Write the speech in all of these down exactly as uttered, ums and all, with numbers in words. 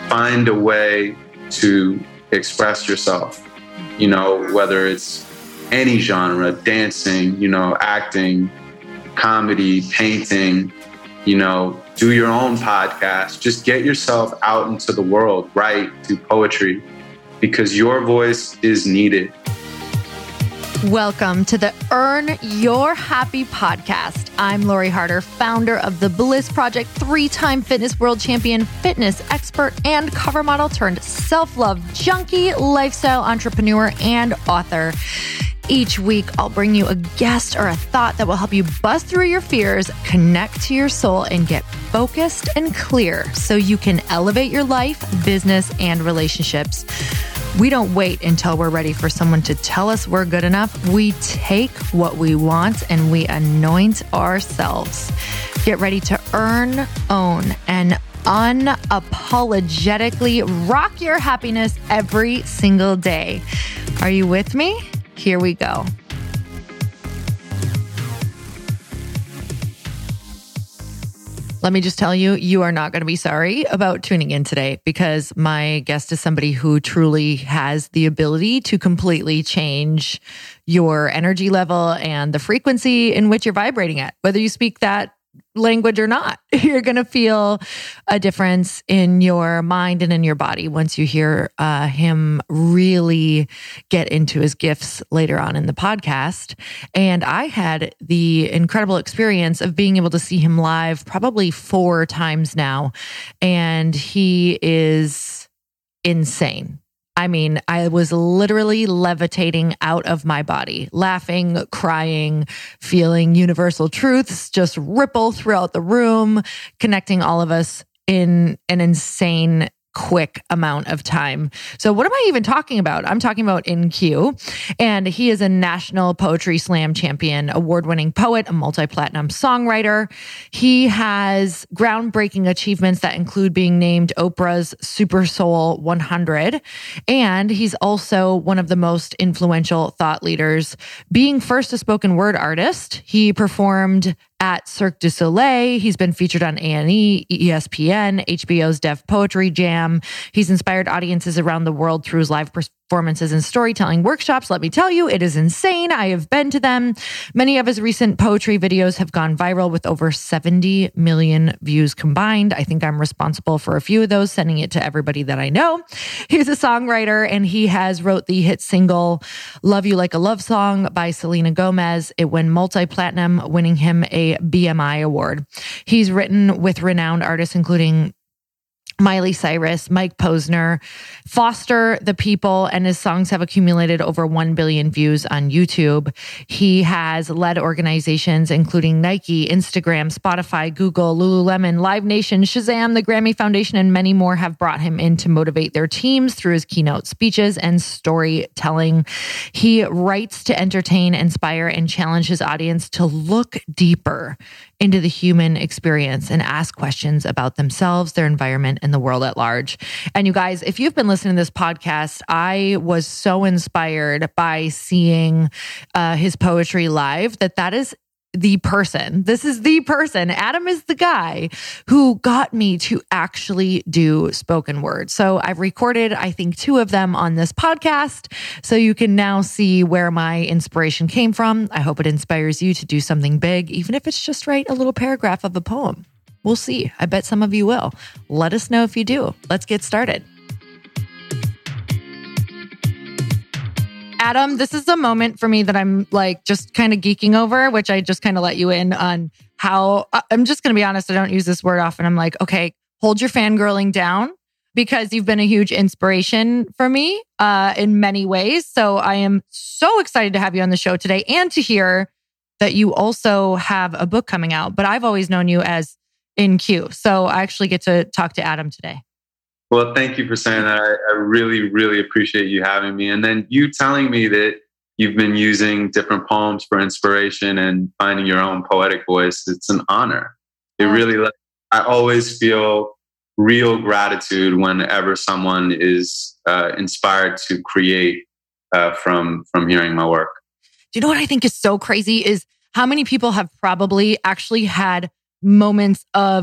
find a way to express yourself, you know, whether it's any genre, dancing, you know, acting, comedy, painting, you know, do your own podcast. Just get yourself out into the world, write, do poetry, because your voice is needed. Welcome to the Earn Your Happy podcast. I'm Lori Harder, founder of The Bliss Project, three-time fitness world champion, fitness expert, and cover model turned self-love junkie, lifestyle entrepreneur, and author. Each week, I'll bring you a guest or a thought that will help you bust through your fears, connect to your soul, and get focused and clear so you can elevate your life, business, and relationships. We don't wait until we're ready for someone to tell us we're good enough. We take what we want and we anoint ourselves. Get ready to earn, own, and unapologetically rock your happiness every single day. Are you with me? Here we go. Let me just tell you, you are not going to be sorry about tuning in today, because my guest is somebody who truly has the ability to completely change your energy level and the frequency in which you're vibrating at, whether you speak that language or not. You're going to feel a difference in your mind and in your body once you hear uh, him really get into his gifts later on in the podcast. And I had the incredible experience of being able to see him live probably four times now. And he is insane. I mean, I was literally levitating out of my body, laughing, crying, feeling universal truths just ripple throughout the room, connecting all of us in an insane quick amount of time. So what am I even talking about? I'm talking about In-Q, and he is a national poetry slam champion, award-winning poet, a multi-platinum songwriter. He has groundbreaking achievements that include being named Oprah's Super Soul one hundred, and he's also one of the most influential thought leaders. Being first a spoken word artist, he performed at Cirque du Soleil. He's been featured on A and E, E S P N, H B O's Def Poetry Jam. He's inspired audiences around the world through his live performances and storytelling workshops. Let me tell you, it is insane. I have been to them. Many of his recent poetry videos have gone viral with over seventy million views combined. I think I'm responsible for a few of those, sending it to everybody that I know. He's a songwriter, and he has wrote the hit single Love You Like a Love Song by Selena Gomez. It went multi-platinum, winning him a B M I award. He's written with renowned artists including Miley Cyrus, Mike Posner, Foster the People, and his songs have accumulated over one billion views on YouTube. He has led organizations including Nike, Instagram, Spotify, Google, Lululemon, Live Nation, Shazam, the Grammy Foundation, and many more have brought him in to motivate their teams through his keynote speeches and storytelling. He writes to entertain, inspire, and challenge his audience to look deeper into the human experience and ask questions about themselves, their environment, and the world at large. And you guys, if you've been listening to this podcast, I was so inspired by seeing uh, his poetry live that that is the person. This is the person. Adam is the guy who got me to actually do spoken word. So I've recorded, I think, two of them on this podcast. So you can now see where my inspiration came from. I hope it inspires you to do something big, even if it's just write a little paragraph of a poem. We'll see. I bet some of you will. Let us know if you do. Let's get started. Adam, this is a moment for me that I'm like just kind of geeking over, which I just kind of let you in on how, I'm just going to be honest, I don't use this word often. I'm like, okay, hold your fangirling down, because you've been a huge inspiration for me uh, in many ways. So I am so excited to have you on the show today and to hear that you also have a book coming out. But I've always known you as In-Q. So I actually get to talk to Adam today. Well, thank you for saying that. I, I really, really appreciate you having me. And then you telling me that you've been using different poems for inspiration and finding your own poetic voice. It's an honor. It really, I always feel real gratitude whenever someone is uh, inspired to create uh, from, from hearing my work. Do you know what I think is so crazy is how many people have probably actually had moments of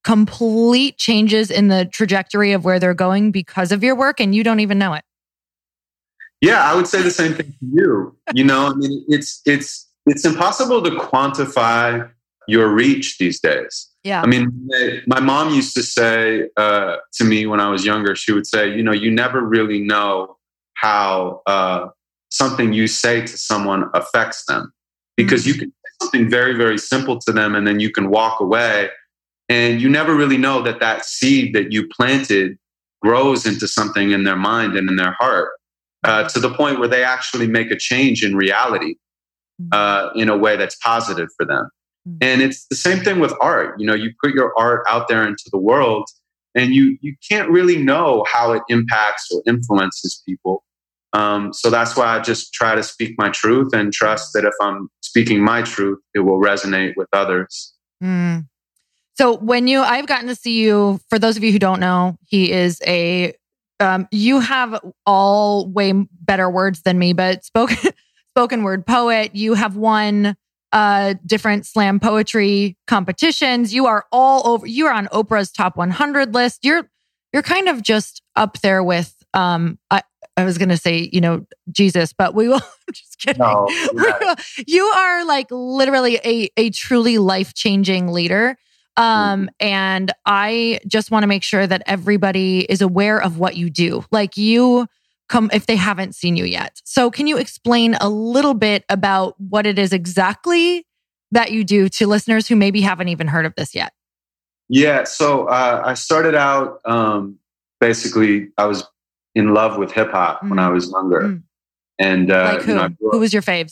complete changes in the trajectory of where they're going because of your work and you don't even know it. Yeah, I would say the same thing to you. You know, I mean, it's it's it's impossible to quantify your reach these days. Yeah. I mean, my mom used to say uh, to me when I was younger, she would say, you know, you never really know how uh, something you say to someone affects them, because mm-hmm. you can say something very, very simple to them and then you can walk away, and you never really know that that seed that you planted grows into something in their mind and in their heart, uh, to the point where they actually make a change in reality uh, in a way that's positive for them. And it's the same thing with art. You know, you put your art out there into the world and you you can't really know how it impacts or influences people. Um, so that's why I just try to speak my truth and trust that if I'm speaking my truth, it will resonate with others. Mm. So when you, I've gotten to see you, for those of you who don't know, he is a, um, you have all way better words than me, but spoken, spoken word poet. You have won uh, different slam poetry competitions. You are all over, you are on Oprah's top one hundred list. You're, you're kind of just up there with, um, I, I was going to say, you know, Jesus, but we will, I'm just kidding. No, you are like literally a, a truly life-changing leader. Um, mm-hmm. And I just want to make sure that everybody is aware of what you do. Like you come, if they haven't seen you yet. So can you explain a little bit about what it is exactly that you do to listeners who maybe haven't even heard of this yet? Yeah. So uh, I started out, um, basically, I was in love with hip hop mm. when I was younger. Mm. And uh, like who? You know, who was your faves?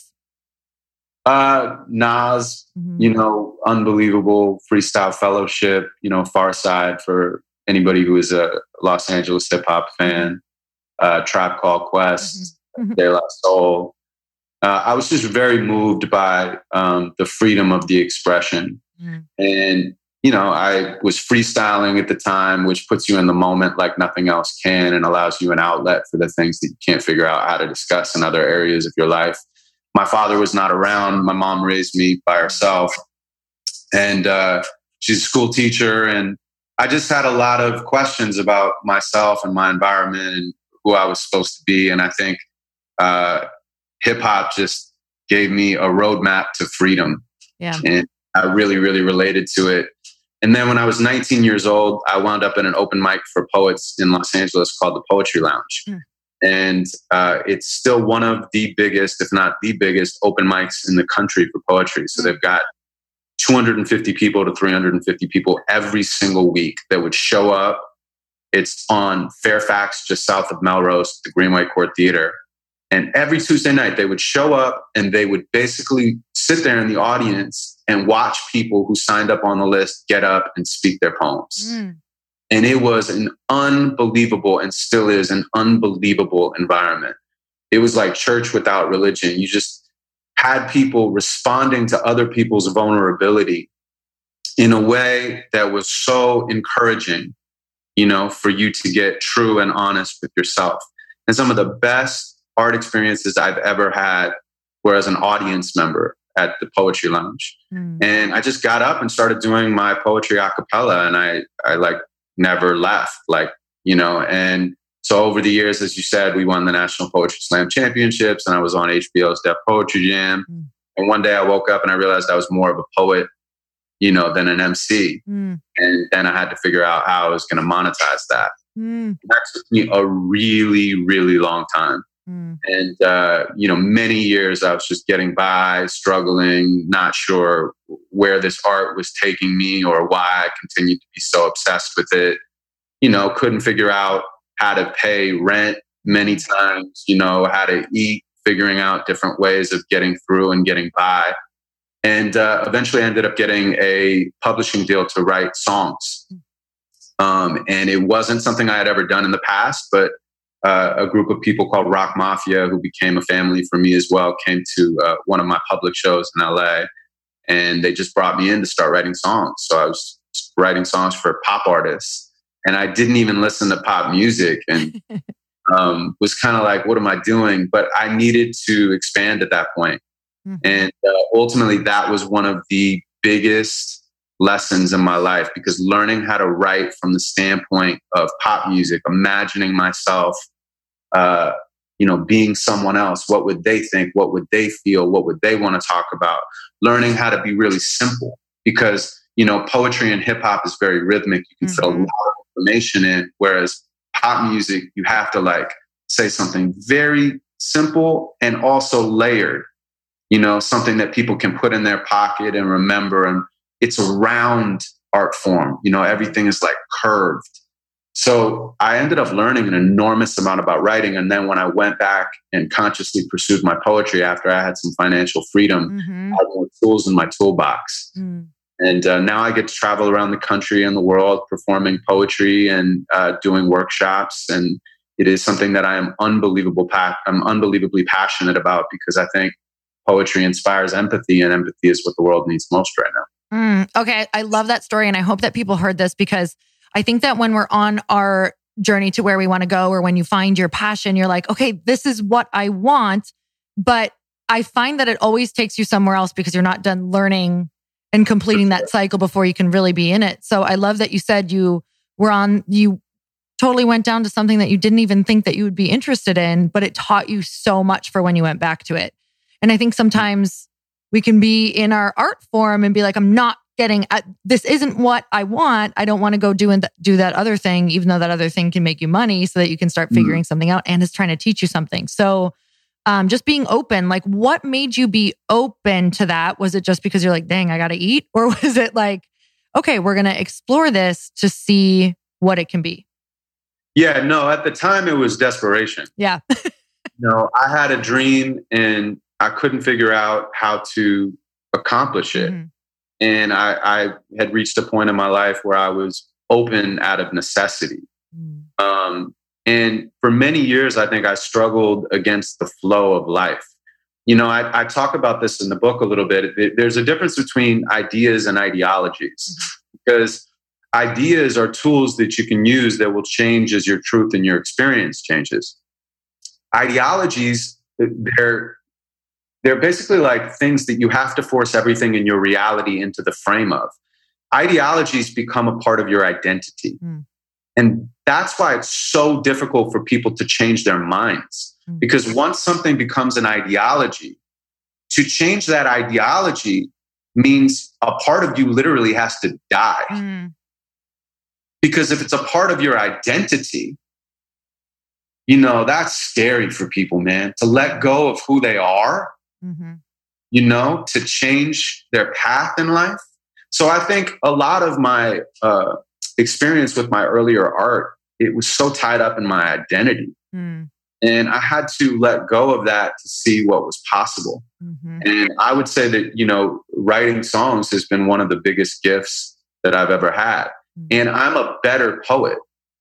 Uh, Nas, mm-hmm. you know, unbelievable Freestyle Fellowship, you know, Pharcyde for anybody who is a Los Angeles hip hop fan. Uh, Tribe Called Quest, mm-hmm. De La Soul. Uh, I was just very moved by um, the freedom of the expression. Mm. And, you know, I was freestyling at the time, which puts you in the moment like nothing else can and allows you an outlet for the things that you can't figure out how to discuss in other areas of your life. My father was not around. My mom raised me by herself. And uh, she's a school teacher. And I just had a lot of questions about myself and my environment and who I was supposed to be. And I think uh, hip hop just gave me a roadmap to freedom. Yeah. And I really, really related to it. And then when I was nineteen years old, I wound up in an open mic for poets in Los Angeles called the Poetry Lounge. Mm. And uh, it's still one of the biggest, if not the biggest, open mics in the country for poetry. So they've got two hundred fifty people to three hundred fifty people every single week that would show up. It's on Fairfax, just south of Melrose, at the Greenway Court Theater. And every Tuesday night, they would show up and they would basically sit there in the audience and watch people who signed up on the list get up and speak their poems. Mm. And it was an unbelievable, and still is an unbelievable environment. It was like church without religion. You just had people responding to other people's vulnerability in a way that was so encouraging, you know, for you to get true and honest with yourself. And some of the best art experiences I've ever had were as an audience member at the Poetry Lounge. Mm. And I just got up and started doing my poetry a cappella, and I, I like never left, like, you know, and so over the years, as you said, we won the National Poetry Slam Championships, and I was on H B O's Def Poetry Jam. Mm. And one day I woke up and I realized I was more of a poet, you know, than an M C. Mm. And then I had to figure out how I was going to monetize that. Mm. That took me a really, really long time. Mm. And, uh, you know, many years I was just getting by, struggling, not sure where this art was taking me or why I continued to be so obsessed with it. You know, couldn't figure out how to pay rent many times, you know, how to eat, figuring out different ways of getting through and getting by. And uh, eventually I ended up getting a publishing deal to write songs. Um, and it wasn't something I had ever done in the past, but Uh, a group of people called Rock Mafia, who became a family for me as well, came to uh, one of my public shows in L A, and they just brought me in to start writing songs. So I was writing songs for pop artists, and I didn't even listen to pop music, and um, was kind of like, what am I doing? But I needed to expand at that point. Mm-hmm. And uh, ultimately, that was one of the biggest lessons in my life, because learning how to write from the standpoint of pop music, imagining myself, uh, you know, being someone else, what would they think? What would they feel? What would they want to talk about? Learning how to be really simple, because, you know, poetry and hip hop is very rhythmic. You can mm-hmm. fit a lot of information in, whereas pop music, you have to like say something very simple and also layered, you know, something that people can put in their pocket and remember. And it's a round art form. You know, everything is like curved. So I ended up learning an enormous amount about writing. And then when I went back and consciously pursued my poetry after I had some financial freedom, mm-hmm. I had more tools in my toolbox. Mm. And uh, now I get to travel around the country and the world performing poetry and uh, doing workshops. And it is something that I am unbelievable pa- I'm unbelievably passionate about, because I think poetry inspires empathy, and empathy is what the world needs most right now. Mm, okay. I love that story. And I hope that people heard this, because I think that when we're on our journey to where we want to go, or when you find your passion, you're like, okay, this is what I want. But I find that it always takes you somewhere else, because you're not done learning and completing that cycle before you can really be in it. So I love that you said you were on, you totally went down to something that you didn't even think that you would be interested in, but it taught you so much for when you went back to it. And I think sometimes we can be in our art form and be like, I'm not getting, uh, this isn't what I want. I don't want to go do and th- do that other thing, even though that other thing can make you money, so that you can start figuring mm. something out and is trying to teach you something. So um, just being open, like what made you be open to that? Was it just because you're like, dang, I got to eat? Or was it like, okay, we're going to explore this to see what it can be? Yeah, no, at the time it was desperation. Yeah. No, I had a dream and I couldn't figure out how to accomplish it. Mm-hmm. And I, I had reached a point in my life where I was open out of necessity. Mm. Um, and for many years, I think I struggled against the flow of life. You know, I, I talk about this in the book a little bit. It, there's a difference between ideas and ideologies, mm-hmm. because ideas are tools that you can use that will change as your truth and your experience changes. Ideologies, they're They're basically like things that you have to force everything in your reality into the frame of. Ideologies become a part of your identity. Mm. And that's why it's so difficult for people to change their minds. Mm. Because once something becomes an ideology, to change that ideology means a part of you literally has to die. Mm. Because if it's a part of your identity, you know, that's scary for people, man, to let go of who they are. Mm-hmm. You know, to change their path in life. So I think a lot of my uh, experience with my earlier art, it was so tied up in my identity. Mm. And I had to let go of that to see what was possible. Mm-hmm. And I would say that, you know, writing songs has been one of the biggest gifts that I've ever had. Mm-hmm. And I'm a better poet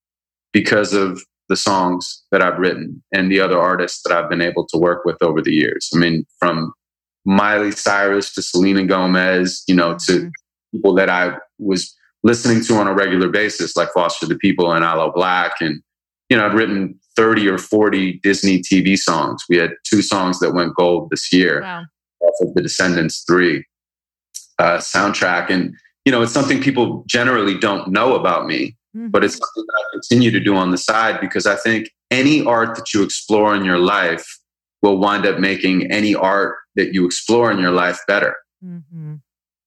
because of the songs that I've written and the other artists that I've been able to work with over the years. I mean, from Miley Cyrus to Selena Gomez, you know, to mm-hmm. people that I was listening to on a regular basis, like Foster the People and Aloe Black. And, you know, I've written thirty or forty Disney T V songs. We had two songs that went gold this year wow. off of the Descendants three uh, soundtrack. And, you know, it's something people generally don't know about me. Mm-hmm. But it's something that I continue to do on the side, because I think any art that you explore in your life will wind up making any art that you explore in your life better. Mm-hmm.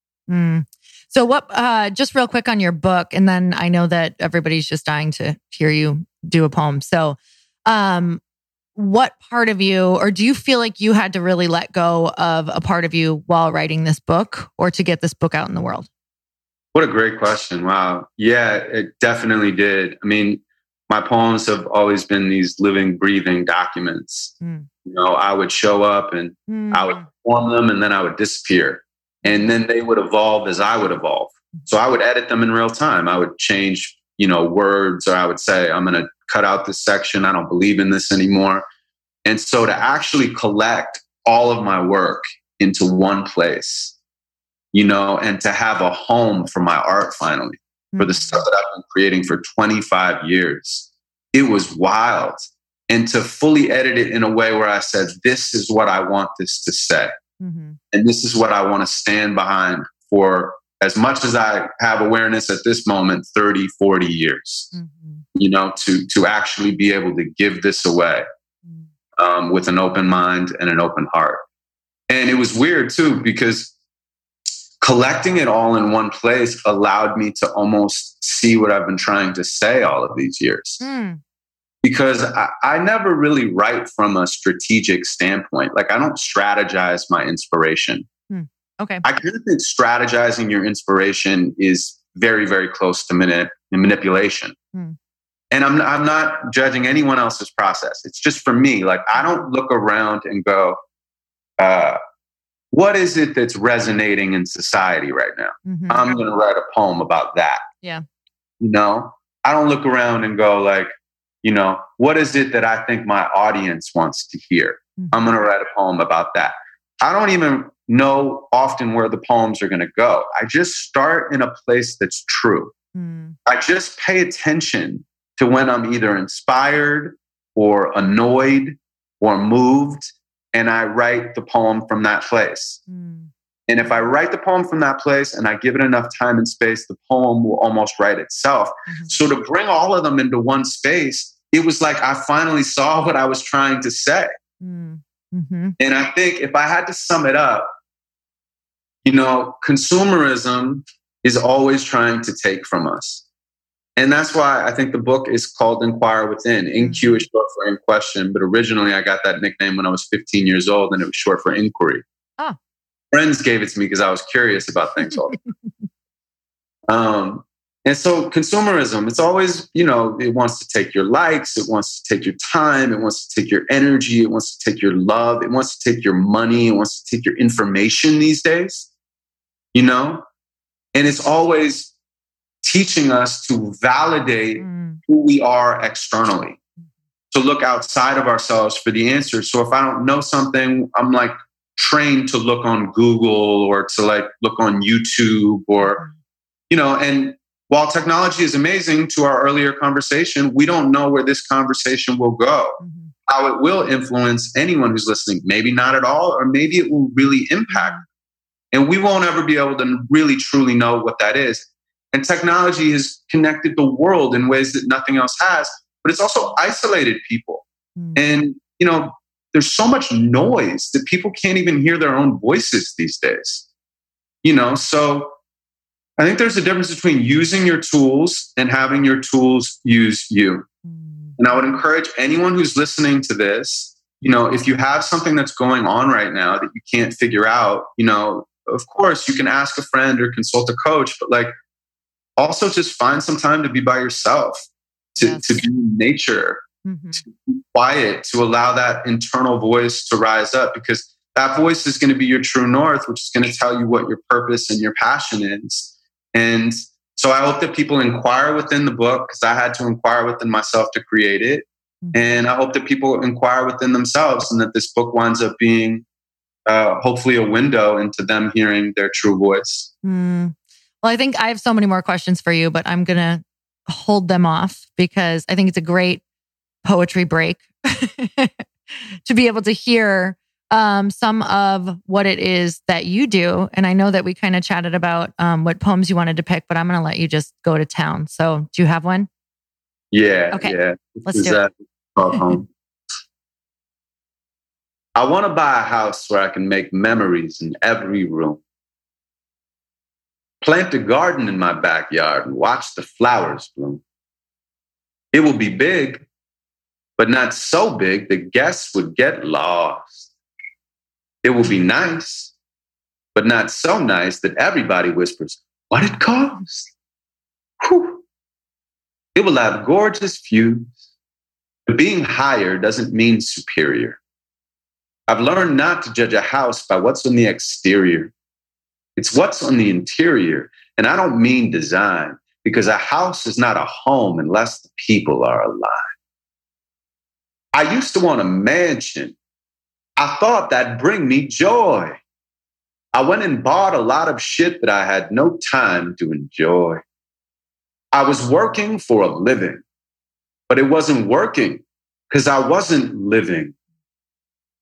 Mm. So what, uh, just real quick on your book, and then I know that everybody's just dying to hear you do a poem. So um, what part of you, or do you feel like you had to really let go of a part of you while writing this book, or to get this book out in the world? What a great question. Wow. Yeah, it definitely did. I mean, my poems have always been these living, breathing documents. Mm. You know, I would show up and mm. I would perform them, and then I would disappear. And then they would evolve as I would evolve. So I would edit them in real time. I would change, you know, words, or I would say, I'm going to cut out this section. I don't believe in this anymore. And so to actually collect all of my work into one place, you know, and to have a home for my art finally, mm-hmm. for the stuff that I've been creating for twenty-five years. It was wild. And to fully edit it in a way where I said, this is what I want this to say. Mm-hmm. And this is what I want to stand behind for as much as I have awareness at this moment, thirty, forty years, mm-hmm. you know, to, to actually be able to give this away mm-hmm. um, with an open mind and an open heart. And it was weird too, because collecting it all in one place allowed me to almost see what I've been trying to say all of these years. Mm. Because I, I never really write from a strategic standpoint. Like, I don't strategize my inspiration. Mm. Okay. I kind of think strategizing your inspiration is very, very close to manip- manipulation. Mm. And I'm, I'm not judging anyone else's process. It's just for me. Like, I don't look around and go, uh, what is it that's resonating in society right now? Mm-hmm. I'm going to write a poem about that. Yeah. You know, I don't look around and go like, you know, what is it that I think my audience wants to hear? Mm-hmm. I'm going to write a poem about that. I don't even know often where the poems are going to go. I just start in a place that's true. Mm. I just pay attention to when I'm either inspired or annoyed or moved, and I write the poem from that place. Mm. And if I write the poem from that place and I give it enough time and space, the poem will almost write itself. Mm-hmm. So to bring all of them into one space, it was like I finally saw what I was trying to say. Mm-hmm. And I think if I had to sum it up, you know, consumerism is always trying to take from us. And that's why I think the book is called Inquire Within. In Q is short for in question, but originally I got that nickname when I was fifteen years old, and it was short for inquiry. Oh. Friends gave it to me because I was curious about things all the time. Um, and so consumerism, it's always, you know, it wants to take your likes, it wants to take your time, it wants to take your energy, it wants to take your love, it wants to take your money, it wants to take your information these days, you know? And it's always teaching us to validate mm. who we are externally, to look outside of ourselves for the answers. So if I don't know something, I'm like trained to look on Google or to like look on YouTube or, you know, and while technology is amazing, to our earlier conversation, we don't know where this conversation will go, mm-hmm. how it will influence anyone who's listening. Maybe not at all, or maybe it will really impact. Mm-hmm. And we won't ever be able to really truly know what that is. And technology has connected the world in ways that nothing else has, but it's also isolated people. Mm-hmm. And, you know, there's so much noise that people can't even hear their own voices these days. You know, so I think there's a difference between using your tools and having your tools use you. Mm. And I would encourage anyone who's listening to this, you know, if you have something that's going on right now that you can't figure out, you know, of course you can ask a friend or consult a coach, but like also just find some time to be by yourself, to, yes. to be in nature, mm-hmm. to be quiet, to allow that internal voice to rise up, because that voice is going to be your true north, which is going to tell you what your purpose and your passion is. And so I hope that people inquire within the book, because I had to inquire within myself to create it. Mm-hmm. And I hope that people inquire within themselves, and that this book winds up being uh, hopefully a window into them hearing their true voice. Mm. Well, I think I have so many more questions for you, but I'm going to hold them off because I think it's a great poetry break to be able to hear Um, some of what it is that you do. And I know that we kind of chatted about um, what poems you wanted to pick, but I'm going to let you just go to town. So do you have one? Yeah. Okay. Yeah. Let's do it. Home. I want to buy a house where I can make memories in every room. Plant a garden in my backyard and watch the flowers bloom. It will be big, but not so big that guests would get lost. It will be nice, but not so nice that everybody whispers, what it costs. Whew. It will have gorgeous views, but being higher doesn't mean superior. I've learned not to judge a house by what's on the exterior. It's what's on the interior. And I don't mean design, because a house is not a home unless the people are alive. I used to want a mansion. I thought that'd bring me joy. I went and bought a lot of shit that I had no time to enjoy. I was working for a living, but it wasn't working because I wasn't living.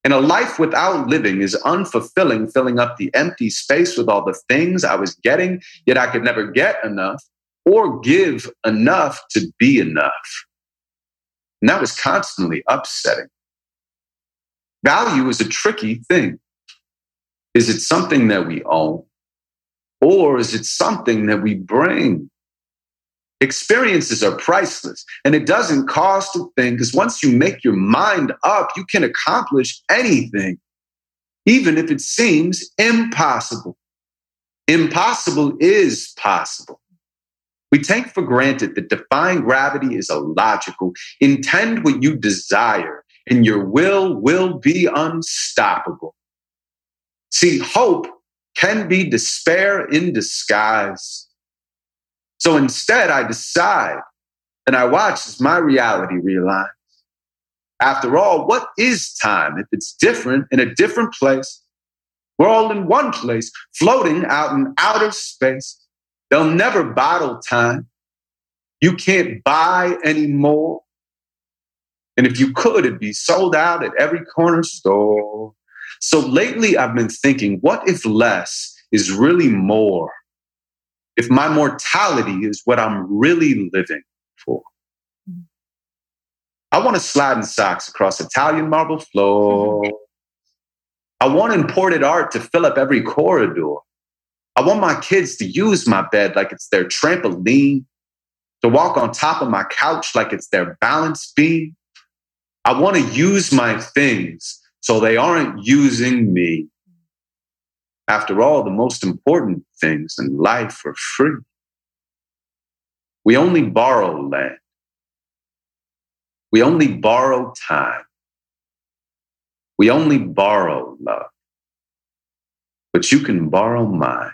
And a life without living is unfulfilling, filling up the empty space with all the things I was getting, yet I could never get enough or give enough to be enough. And that was constantly upsetting. Value is a tricky thing. Is it something that we own? Or is it something that we bring? Experiences are priceless, and it doesn't cost a thing, because once you make your mind up, you can accomplish anything, even if it seems impossible. Impossible is possible. We take for granted that defying gravity is illogical. Intend what you desire, and your will will be unstoppable. See, hope can be despair in disguise. So instead, I decide and I watch as my reality realigns. After all, what is time if it's different in a different place? We're all in one place, floating out in outer space. They'll never bottle time. You can't buy anymore. And if you could, it'd be sold out at every corner store. So lately, I've been thinking, what if less is really more? If my mortality is what I'm really living for? I want to slide in socks across Italian marble floor. I want imported art to fill up every corridor. I want my kids to use my bed like it's their trampoline, to walk on top of my couch like it's their balance beam. I want to use my things so they aren't using me. After all, the most important things in life are free. We only borrow land. We only borrow time. We only borrow love. But you can borrow mine.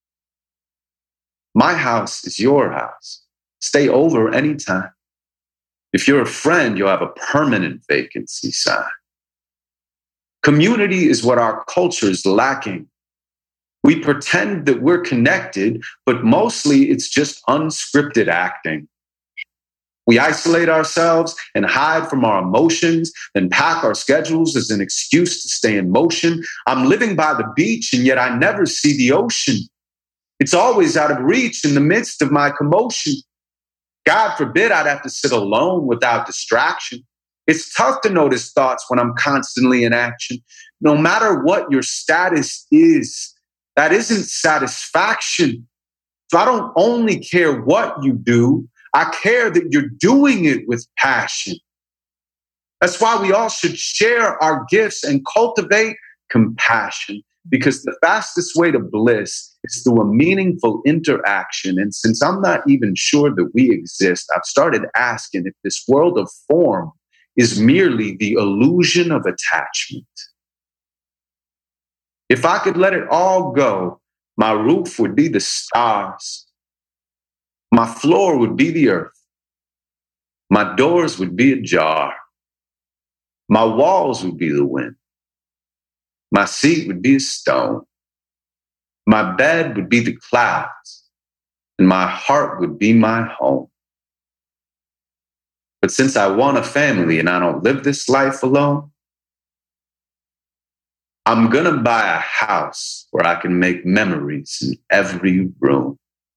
My house is your house. Stay over anytime. If you're a friend, you'll have a permanent vacancy sign. Community is what our culture is lacking. We pretend that we're connected, but mostly it's just unscripted acting. We isolate ourselves and hide from our emotions, then pack our schedules as an excuse to stay in motion. I'm living by the beach, and yet I never see the ocean. It's always out of reach in the midst of my commotion. God forbid I'd have to sit alone without distraction. It's tough to notice thoughts when I'm constantly in action. No matter what your status is, that isn't satisfaction. So I don't only care what you do, I care that you're doing it with passion. That's why we all should share our gifts and cultivate compassion, because the fastest way to bliss is through a meaningful interaction. And since I'm not even sure that we exist, I've started asking if this world of form is merely the illusion of attachment. If I could let it all go, my roof would be the stars. My floor would be the earth. My doors would be ajar. My walls would be the wind. My seat would be a stone. My bed would be the clouds. And my heart would be my home. But since I want a family and I don't live this life alone, I'm going to buy a house where I can make memories in every room.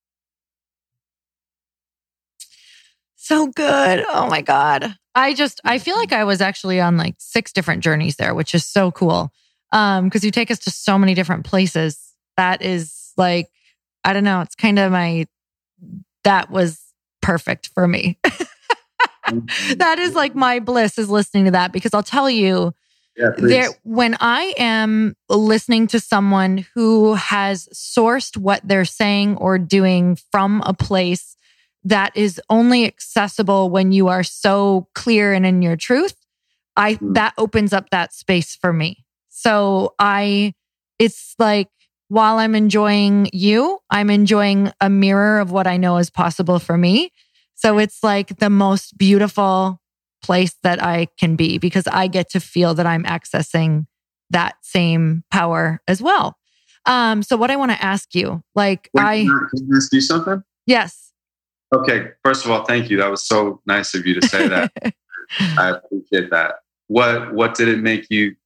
So good. Oh my God. I just, I feel like I was actually on like six different journeys there, which is so cool. Um, because you take us to so many different places. That is like, I don't know, it's kind of my, that was perfect for me. That is like my bliss is listening to that, because I'll tell you, yeah, there, when I am listening to someone who has sourced what they're saying or doing from a place that is only accessible when you are so clear and in your truth, I mm. that opens up that space for me. So I, it's like, while I'm enjoying you, I'm enjoying a mirror of what I know is possible for me. So it's like the most beautiful place that I can be, because I get to feel that I'm accessing that same power as well. Um, so what I want to ask you, like Wait, I... Can I ask you something? Yes. Okay. First of all, thank you. That was so nice of you to say that. I appreciate that. What What did it make you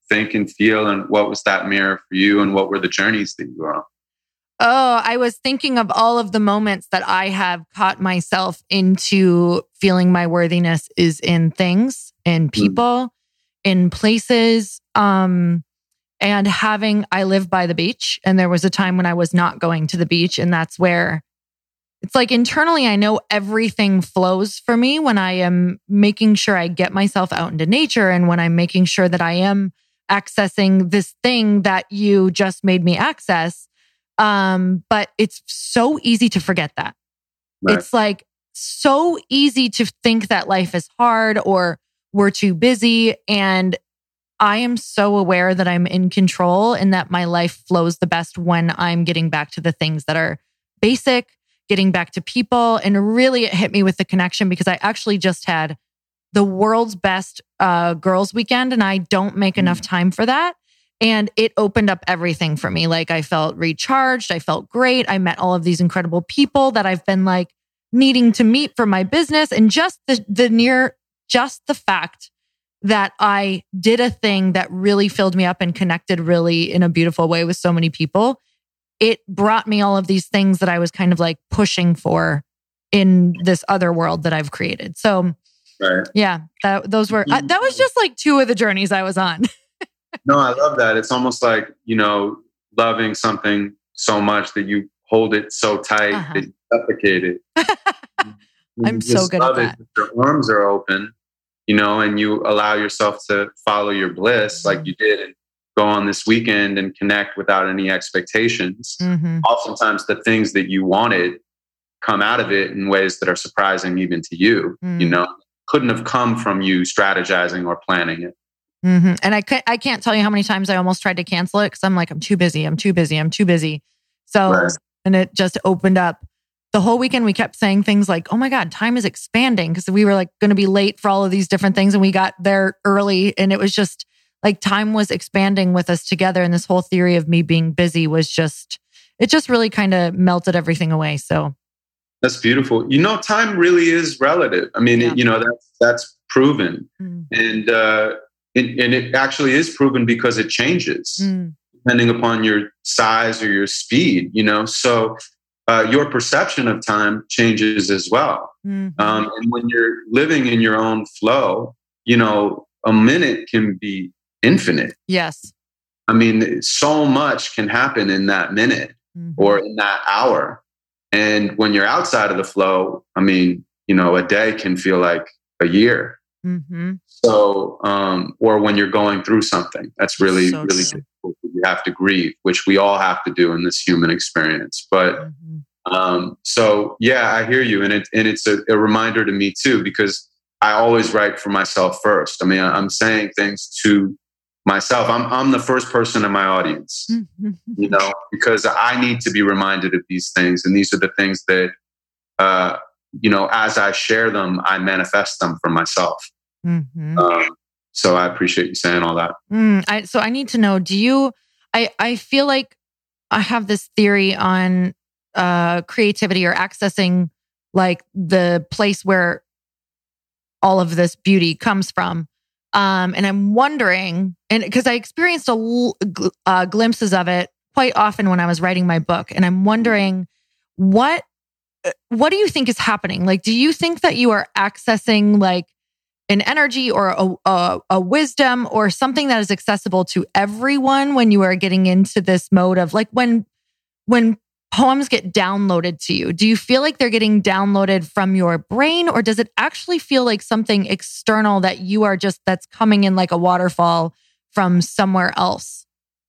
think and feel? And what was that mirror for you? And what were the journeys that you were on? Oh, I was thinking of all of the moments that I have caught myself into feeling my worthiness is in things, in people, mm. in places. Um, and having, I live by the beach, and there was a time when I was not going to the beach. And that's where it's like internally, I know everything flows for me when I am making sure I get myself out into nature, and when I'm making sure that I am accessing this thing that you just made me access. Um, but it's so easy to forget that. Right. It's like so easy to think that life is hard or we're too busy. And I am so aware that I'm in control and that my life flows the best when I'm getting back to the things that are basic, getting back to people. And really it hit me with the connection because I actually just had the world's best uh, girls weekend, and I don't make mm. enough time for that. And it opened up everything for me. Like I felt recharged. I felt great. I met all of these incredible people that I've been like needing to meet for my business. And just the, the near, just the fact that I did a thing that really filled me up and connected really in a beautiful way with so many people. It brought me all of these things that I was kind of like pushing for in this other world that I've created. So right. yeah, that, those were, uh, that was just like two of the journeys I was on. No, I love that. It's almost like, you know, loving something so much that you hold it so tight uh-huh. that you suffocate it. I'm you so good at that. It, your arms are open, you know, and you allow yourself to follow your bliss like you did and go on this weekend and connect without any expectations. Mm-hmm. Oftentimes the things that you wanted come out of it in ways that are surprising even to you, mm. you know, couldn't have come from you strategizing or planning it. Mm-hmm. And I can't, I can't tell you how many times I almost tried to cancel it because I'm like, I'm too busy. I'm too busy. I'm too busy. So, right. and it just opened up. The whole weekend, we kept saying things like, oh my God, time is expanding because we were like going to be late for all of these different things. And we got there early, and it was just like time was expanding with us together. And this whole theory of me being busy was just, it just really kind of melted everything away. So that's beautiful. You know, time really is relative. I mean, yeah. it, you know, that's, that's proven. Mm. And, uh, It, and it actually is proven because it changes mm. depending upon your size or your speed, you know? So uh, your perception of time changes as well. Mm-hmm. Um, and when you're living in your own flow, you know, a minute can be infinite. Yes. I mean, so much can happen in that minute mm-hmm. or in that hour. And when you're outside of the flow, I mean, you know, a day can feel like a year. Mm-hmm. So, um, or when you're going through something, that's really, so really true. Difficult. You have to grieve, which we all have to do in this human experience. But, mm-hmm. um, so yeah, I hear you. And it, and it's a, a reminder to me too, because I always write for myself first. I mean, I, I'm saying things to myself. I'm, I'm the first person in my audience, mm-hmm. you know, because I need to be reminded of these things. And these are the things that, uh, you know, as I share them, I manifest them for myself. Mm-hmm. Um, so I appreciate you saying all that. Mm, I, so I need to know, do you, I, I feel like I have this theory on uh, creativity or accessing like the place where all of this beauty comes from. Um, and I'm wondering, and because I experienced a l- uh, glimpses of it quite often when I was writing my book, and I'm wondering what What do you think is happening? Like, do you think that you are accessing like an energy or a, a, a wisdom or something that is accessible to everyone when you are getting into this mode of like when, when poems get downloaded to you? Do you feel like they're getting downloaded from your brain, or does it actually feel like something external that you are just, that's coming in like a waterfall from somewhere else?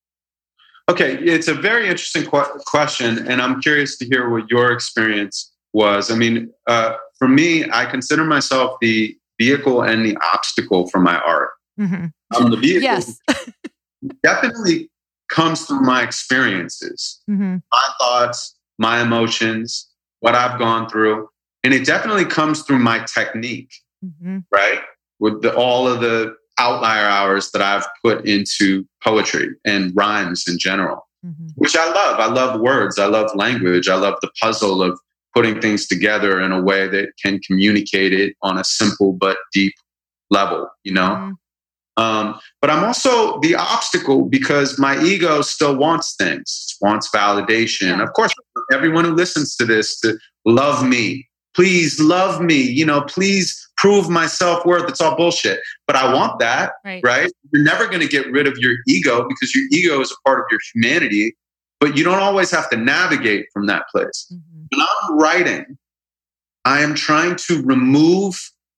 Okay, it's a very interesting qu- question, and I'm curious to hear what your experience was. I mean, uh, for me, I consider myself the vehicle and the obstacle for my art. Mm-hmm. Um, the vehicle yes. definitely comes through my experiences, mm-hmm. my thoughts, my emotions, what I've gone through, and it definitely comes through my technique, mm-hmm. right? With the, all of the outlier hours that I've put into poetry and rhymes in general, mm-hmm. which I love. I love words. I love language. I love the puzzle of putting things together in a way that can communicate it on a simple but deep level, you know? Mm-hmm. Um, but I'm also the obstacle because my ego still wants things, wants validation. Yeah. Of course, everyone who listens to this to love me, please love me, you know, please prove my self-worth. It's all bullshit. But I want that, right? right? You're never going to get rid of your ego because your ego is a part of your humanity, but you don't always have to navigate from that place. Mm-hmm. When I'm writing, I am trying to remove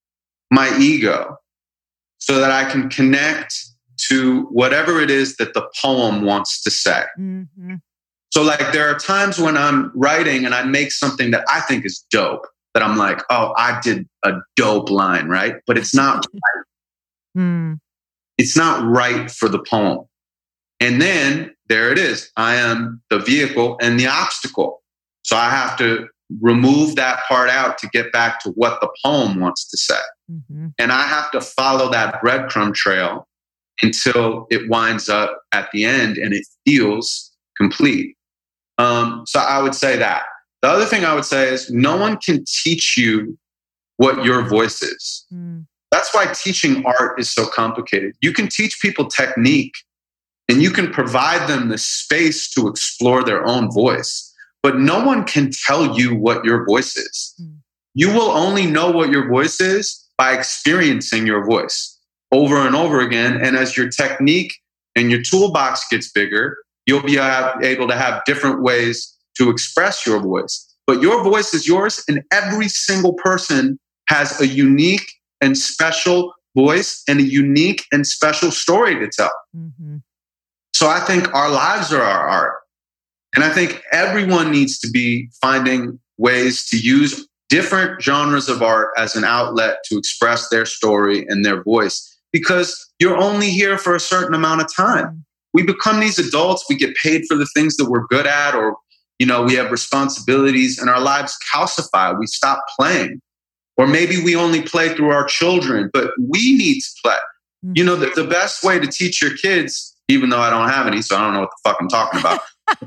my ego so that I can connect to whatever it is that the poem wants to say. Mm-hmm. So like there are times when I'm writing and I make something that I think is dope, that I'm like, oh, I did a dope line, right? But it's not right. Mm. It's not right for the poem. And then there it is. I am the vehicle and the obstacle. So I have to remove that part out to get back to what the poem wants to say. Mm-hmm. And I have to follow that breadcrumb trail until it winds up at the end and it feels complete. Um, so I would say that. The other thing I would say is no one can teach you what your voice is. Mm. That's why teaching art is so complicated. You can teach people technique and you can provide them the space to explore their own voice, but no one can tell you what your voice is. Mm. You will only know what your voice is by experiencing your voice over and over again. And as your technique and your toolbox gets bigger, you'll be able to have different ways to express your voice. But your voice is yours, and every single person has a unique and special voice and a unique and special story to tell. Mm-hmm. So I think our lives are our art. And I think everyone needs to be finding ways to use different genres of art as an outlet to express their story and their voice, because you're only here for a certain amount of time. We become these adults, we get paid for the things that we're good at, or, you know, we have responsibilities and our lives calcify. We stop playing. Or maybe we only play through our children, but we need to play. Mm-hmm. You know, the, the best way to teach your kids, even though I don't have any, so I don't know what the fuck I'm talking about.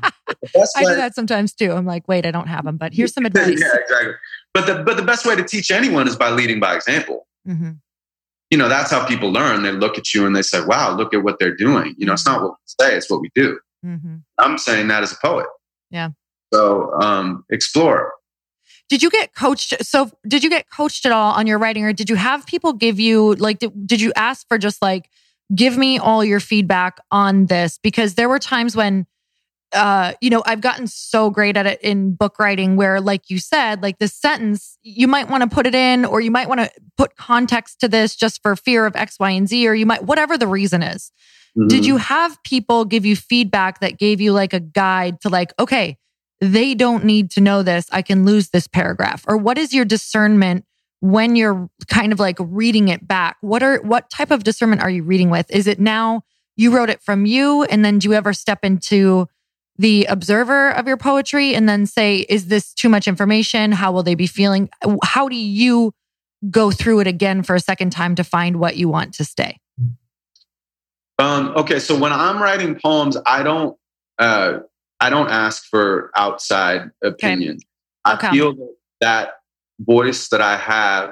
I do that sometimes too. I'm like, wait, I don't have them, but here's some advice. Yeah, exactly. But the, but the best way to teach anyone is by leading by example. Mm-hmm. You know, that's how people learn. They look at you and they say, wow, look at what they're doing. You know, it's not what we say, it's what we do. Mm-hmm. I'm saying that as a poet. Yeah. So um, explore. Did you get coached? So did you get coached at all on your writing, or did you have people give you, like, did, did you ask for just like, give me all your feedback on this? Because there were times when, uh, you know, I've gotten so great at it in book writing where, like you said, like this sentence, you might want to put it in, or you might want to put context to this just for fear of X, Y, and Z, or you might, whatever the reason is. Mm-hmm. Did you have people give you feedback that gave you like a guide to like, okay, they don't need to know this, I can lose this paragraph? Or what is your discernment when you're kind of like reading it back? What are, what type of discernment are you reading with? Is it now you wrote it from you, and then do you ever step into the observer of your poetry and then say, is this too much information? How will they be feeling? How do you go through it again for a second time to find what you want to stay? Um, okay. So when I'm writing poems, I don't, uh, I don't ask for outside opinion. Okay. Okay. I feel that, that voice that I have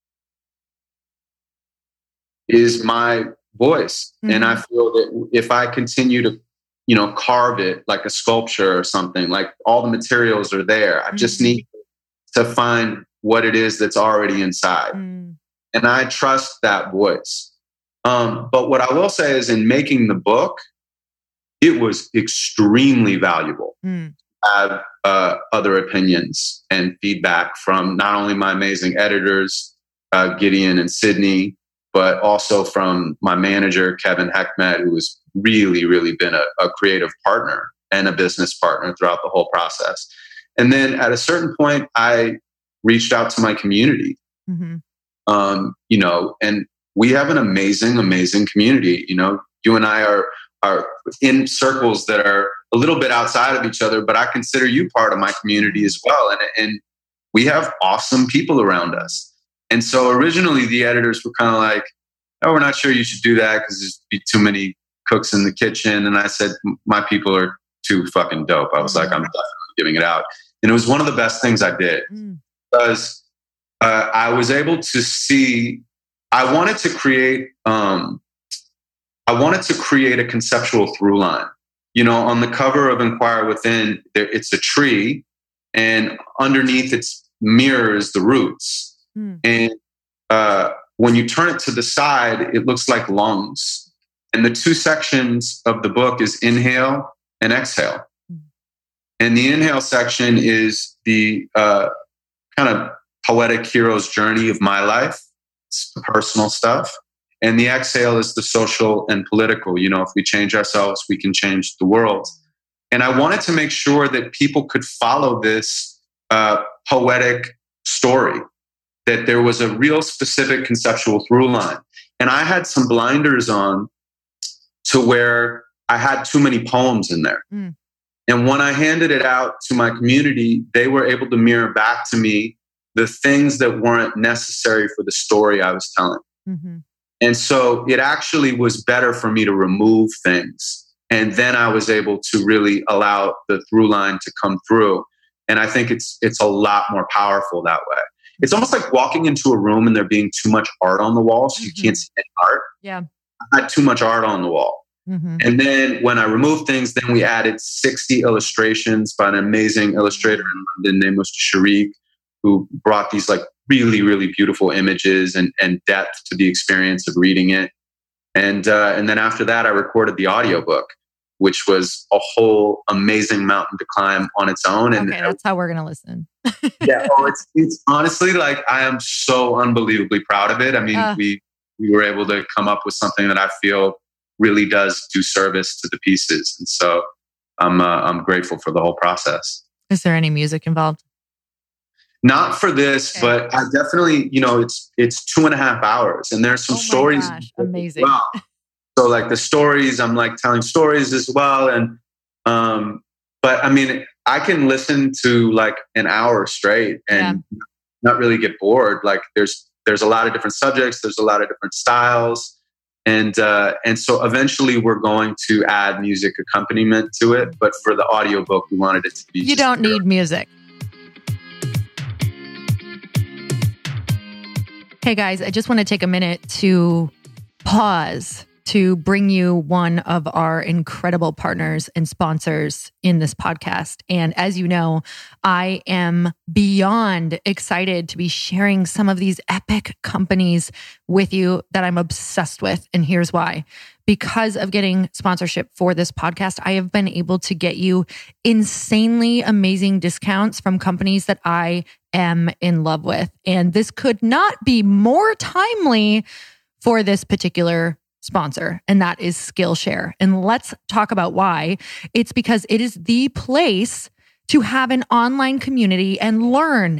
is my voice. Mm-hmm. And I feel that if I continue to, you know, carve it like a sculpture or something, like all the materials are there. I just mm-hmm. need to find what it is that's already inside. Mm. And I trust that voice. Um, but what I will say is, in making the book, it was extremely valuable mm. to have uh, other opinions and feedback from not only my amazing editors, uh, Gideon and Sydney, but also from my manager, Kevin Heckmet, who has really, really been a, a creative partner and a business partner throughout the whole process. And then at a certain point, I reached out to my community, mm-hmm. um, you know, and we have an amazing, amazing community. You know, you and I are are in circles that are a little bit outside of each other, but I consider you part of my community as well. And, and we have awesome people around us. And so originally the editors were kind of like, oh, we're not sure you should do that because there's be too many cooks in the kitchen. And I said, my people are too fucking dope. I was mm. like, I'm definitely giving it out. And it was one of the best things I did mm. because uh, I was able to see, I wanted to create um, I wanted to create a conceptual through line. You know, on the cover of Inquire Within, there, it's a tree, and underneath its mirrors the roots. Mm. And uh, when you turn it to the side, it looks like lungs. And the two sections of the book is inhale and exhale. Mm. And the inhale section is the uh, kind of poetic hero's journey of my life. It's personal stuff. And the exhale is the social and political. You know, if we change ourselves, we can change the world. And I wanted to make sure that people could follow this uh, poetic story, that there was a real specific conceptual through line. And I had some blinders on to where I had too many poems in there. Mm. And when I handed it out to my community, they were able to mirror back to me the things that weren't necessary for the story I was telling. Mm-hmm. And so it actually was better for me to remove things. And then I was able to really allow the through line to come through. And I think it's it's a lot more powerful that way. It's almost like walking into a room and there being too much art on the wall, so you mm-hmm. can't see any art. Yeah. I had too much art on the wall. Mm-hmm. And then when I removed things, then we added sixty illustrations by an amazing illustrator mm-hmm. in London named Mister Sharik, who brought these like really, really beautiful images and, and depth to the experience of reading it. And uh, and then after that, I recorded the audiobook, which was a whole amazing mountain to climb on its own. And okay, that's how we're going to listen. yeah, oh, it's it's honestly like I am so unbelievably proud of it. I mean, uh, we we were able to come up with something that I feel really does do service to the pieces. And so I'm uh, I'm grateful for the whole process. Is there any music involved? Not for this, okay. But I definitely, you know, it's it's two and a half hours, and there's some oh my stories. Gosh, amazing. Well. So like the stories, I'm like telling stories as well, and um, but I mean, I can listen to like an hour straight and yeah. not really get bored. Like there's there's a lot of different subjects, there's a lot of different styles, and uh, and so eventually we're going to add music accompaniment to it. But for the audiobook, we wanted it to be. You don't need music. Hey guys, I just want to take a minute to pause to bring you one of our incredible partners and sponsors in this podcast. And as you know, I am beyond excited to be sharing some of these epic companies with you that I'm obsessed with. And here's why. Because of getting sponsorship for this podcast, I have been able to get you insanely amazing discounts from companies that I am in love with. And this could not be more timely for this particular sponsor, and that is Skillshare. And let's talk about why. It's because it is the place to have an online community and learn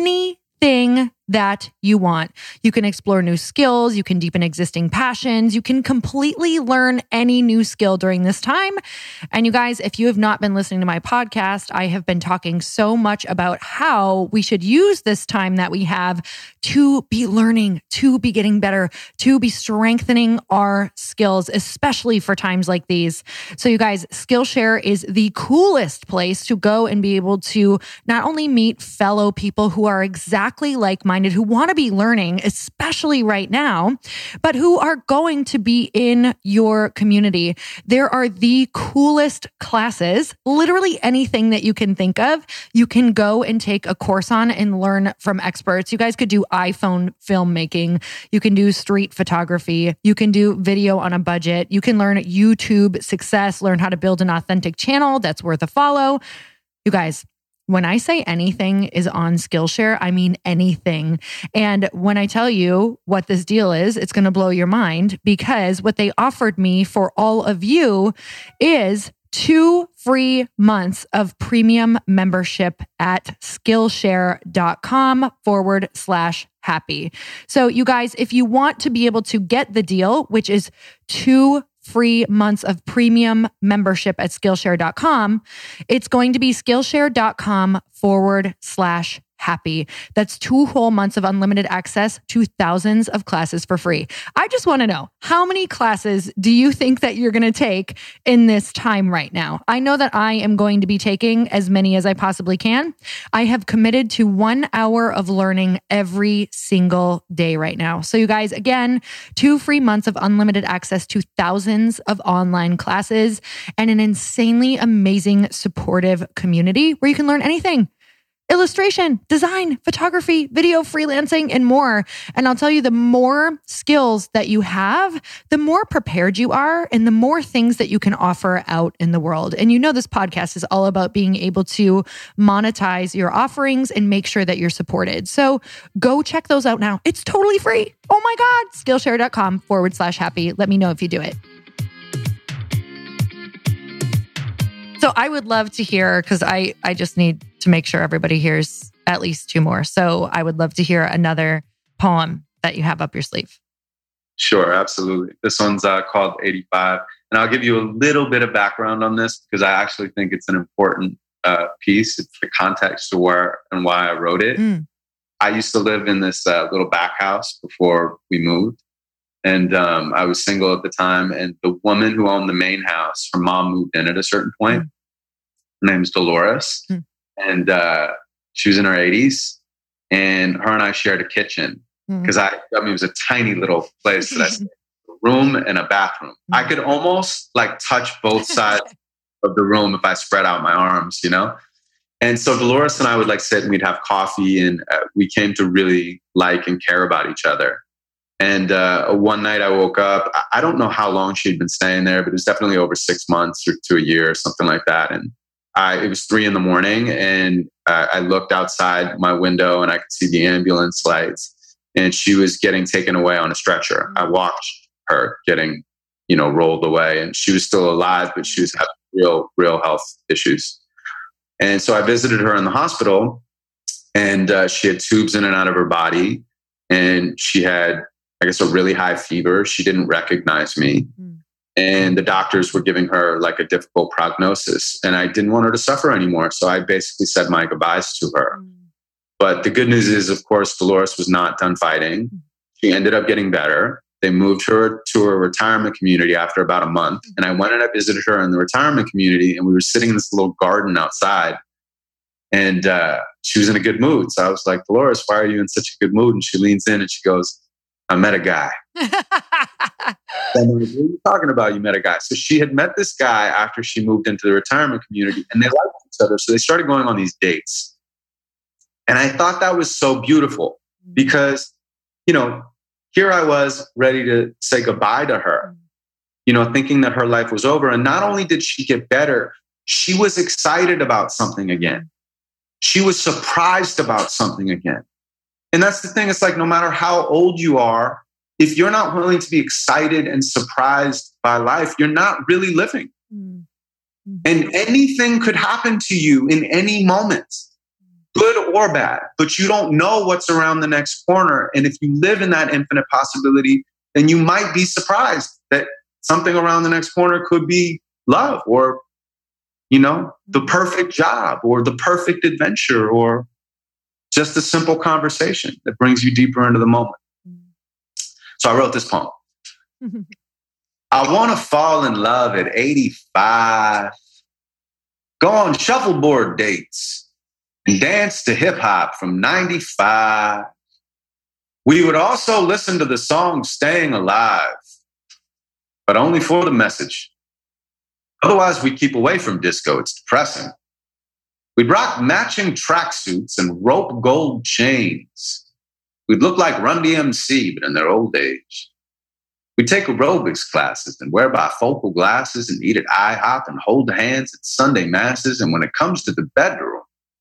anything that you want. You can explore new skills, you can deepen existing passions, you can completely learn any new skill during this time. And you guys, if you have not been listening to my podcast, I have been talking so much about how we should use this time that we have to be learning, to be getting better, to be strengthening our skills, especially for times like these. So you guys, Skillshare is the coolest place to go and be able to not only meet fellow people who are exactly like minded, who want to be learning, especially right now, but who are going to be in your community. There are the coolest classes, literally anything that you can think of, you can go and take a course on and learn from experts. You guys could do iPhone filmmaking. You can do street photography. You can do video on a budget. You can learn YouTube success, learn how to build an authentic channel that's worth a follow. You guys, when I say anything is on Skillshare, I mean anything. And when I tell you what this deal is, it's going to blow your mind, because what they offered me for all of you is two free months of premium membership at Skillshare.com forward slash happy. So you guys, if you want to be able to get the deal, which is two free months of premium membership at Skillshare dot com, it's going to be Skillshare.com forward slash happy. That's two whole months of unlimited access to thousands of classes for free. I just want to know, how many classes do you think that you're going to take in this time right now? I know that I am going to be taking as many as I possibly can. I have committed to one hour of learning every single day right now. So you guys, again, two free months of unlimited access to thousands of online classes and an insanely amazing supportive community where you can learn anything. Illustration, design, photography, video, freelancing, and more. And I'll tell you, the more skills that you have, the more prepared you are and the more things that you can offer out in the world. And you know, this podcast is all about being able to monetize your offerings and make sure that you're supported. So go check those out now. It's totally free. Oh my God, Skillshare.com forward slash happy. Let me know if you do it. So I would love to hear, because I, I just need to make sure everybody hears at least two more. So I would love to hear another poem that you have up your sleeve. Sure, absolutely. This one's uh, called eighty-five. And I'll give you a little bit of background on this because I actually think it's an important uh, piece. It's the context to where and why I wrote it. Mm. I used to live in this uh, little back house before we moved. And um, I was single at the time. And the woman who owned the main house, her mom moved in at a certain point. Mm. Her name's Dolores. Mm. And uh, she was in her eighties. And her and I shared a kitchen. Because mm. I, I mean, it was a tiny little place that I stayed. A room and a bathroom. Mm. I could almost like touch both sides of the room if I spread out my arms, you know? And so Dolores and I would like sit and we'd have coffee. And uh, we came to really like and care about each other. And uh, one night I woke up. I don't know how long she'd been staying there, but it was definitely over six months or to a year or something like that. And I, it was three in the morning, and uh, I looked outside my window and I could see the ambulance lights. And she was getting taken away on a stretcher. I watched her getting, you know, rolled away, and she was still alive, but she was having real, real health issues. And so I visited her in the hospital, and uh, she had tubes in and out of her body, and she had, I guess, a really high fever. She didn't recognize me. Mm. And the doctors were giving her like a difficult prognosis. And I didn't want her to suffer anymore. So I basically said my goodbyes to her. Mm. But the good news is, of course, Dolores was not done fighting. Mm. She ended up getting better. They moved her to a retirement community after about a month. Mm. And I went and I visited her in the retirement community. And we were sitting in this little garden outside. And uh, she was in a good mood. So I was like, Dolores, why are you in such a good mood? And she leans in and she goes, I met a guy. And what are you talking about? You met a guy. So she had met this guy after she moved into the retirement community, and they liked each other. So they started going on these dates. And I thought that was so beautiful because, you know, here I was ready to say goodbye to her, you know, thinking that her life was over. And not only did she get better, she was excited about something again. She was surprised about something again. And that's the thing. It's like, no matter how old you are, if you're not willing to be excited and surprised by life, you're not really living. Mm-hmm. And anything could happen to you in any moment, good or bad, but you don't know what's around the next corner. And if you live in that infinite possibility, then you might be surprised that something around the next corner could be love or, you know, the perfect job or the perfect adventure or just a simple conversation that brings you deeper into the moment. So I wrote this poem. I want to fall in love at eighty-five, go on shuffleboard dates and dance to hip hop from ninety-five. We would also listen to the song Staying Alive, but only for the message. Otherwise, we'd keep away from disco. It's depressing. We'd rock matching tracksuits and rope gold chains. We'd look like Run D M C, but in their old age. We'd take aerobics classes and wear bifocal glasses and eat at IHOP and hold hands at Sunday masses. And when it comes to the bedroom,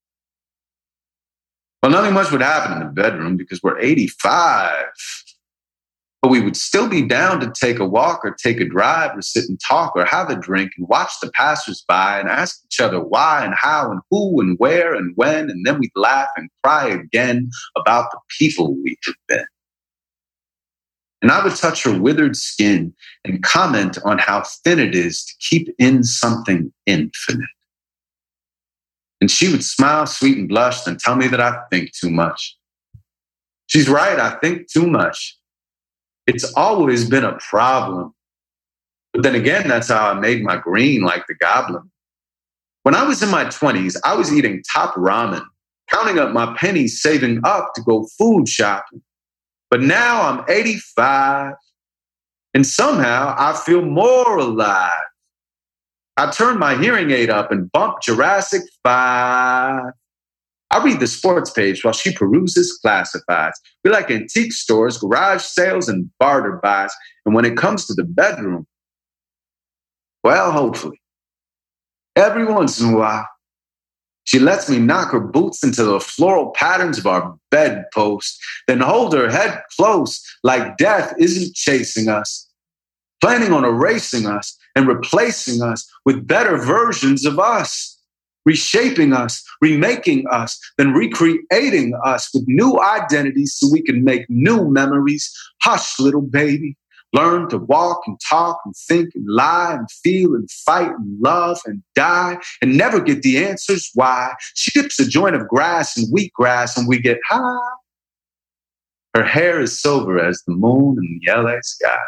well, nothing much would happen in the bedroom because we're eighty-five. But we would still be down to take a walk or take a drive or sit and talk or have a drink and watch the passersby and ask each other why and how and who and where and when. And then we'd laugh and cry again about the people we have been. And I would touch her withered skin and comment on how thin it is to keep in something infinite. And she would smile sweet and blush and tell me that I think too much. She's right, I think too much. It's always been a problem. But then again, that's how I made my green like the goblin. When I was in my twenties, I was eating top ramen, counting up my pennies, saving up to go food shopping. But now I'm eighty-five, and somehow I feel more alive. I turn my hearing aid up and bump Jurassic five. I read the sports page while she peruses classifieds. We like antique stores, garage sales, and barter buys. And when it comes to the bedroom, well, hopefully, every once in a while, she lets me knock her boots into the floral patterns of our bedpost, then hold her head close like death isn't chasing us, planning on erasing us and replacing us with better versions of us, reshaping us, remaking us, then recreating us with new identities so we can make new memories. Hush, little baby. Learn to walk and talk and think and lie and feel and fight and love and die and never get the answers why. She dips a joint of grass and wheatgrass and we get high. Her hair is silver as the moon in the L A sky.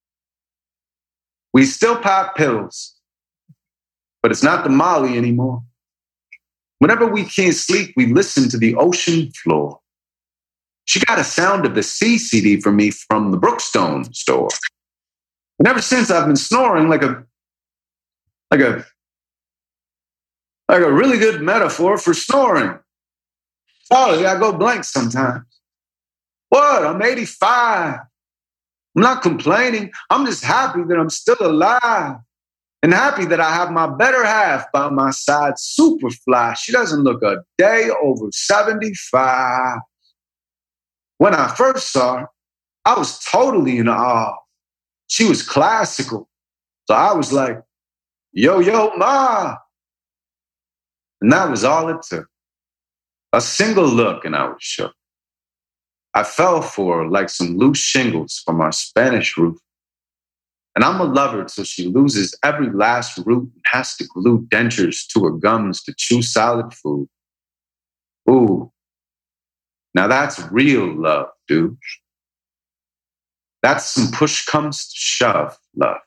We still pop pills, but it's not the Molly anymore. Whenever we can't sleep, we listen to the ocean floor. She got a Sound of the Sea C D for me from the Brookstone store. And ever since, I've been snoring like a, like a, like a really good metaphor for snoring. Oh, I go blank sometimes. What? I'm eighty-five. I'm not complaining. I'm just happy that I'm still alive and happy that I have my better half by my side, Superfly. She doesn't look a day over seventy-five. When I first saw her, I was totally in awe. She was classical. So I was like, yo, yo, ma. And that was all it took. A single look and I was shook. I fell for her like some loose shingles from our Spanish roof. And I'm a lover till she loses every last root and has to glue dentures to her gums to chew solid food. Ooh. Now that's real love, dude. That's some push comes to shove love.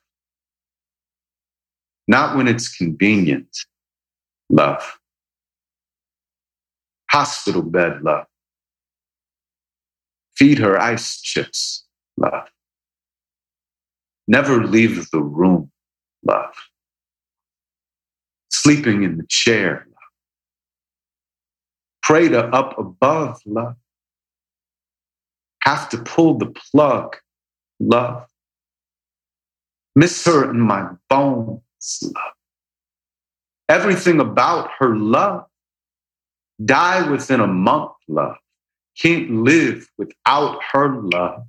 Not when it's convenient, love. Hospital bed love. Feed her ice chips, love. Never leave the room, love. Sleeping in the chair, love. Pray to up above, love. Have to pull the plug, love. Miss her in my bones, love. Everything about her, love. Die within a month, love. Can't live without her, love.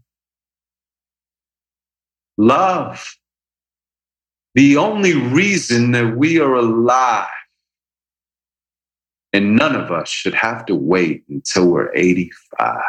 Love. The only reason that we are alive. And none of us should have to wait until we're eighty-five.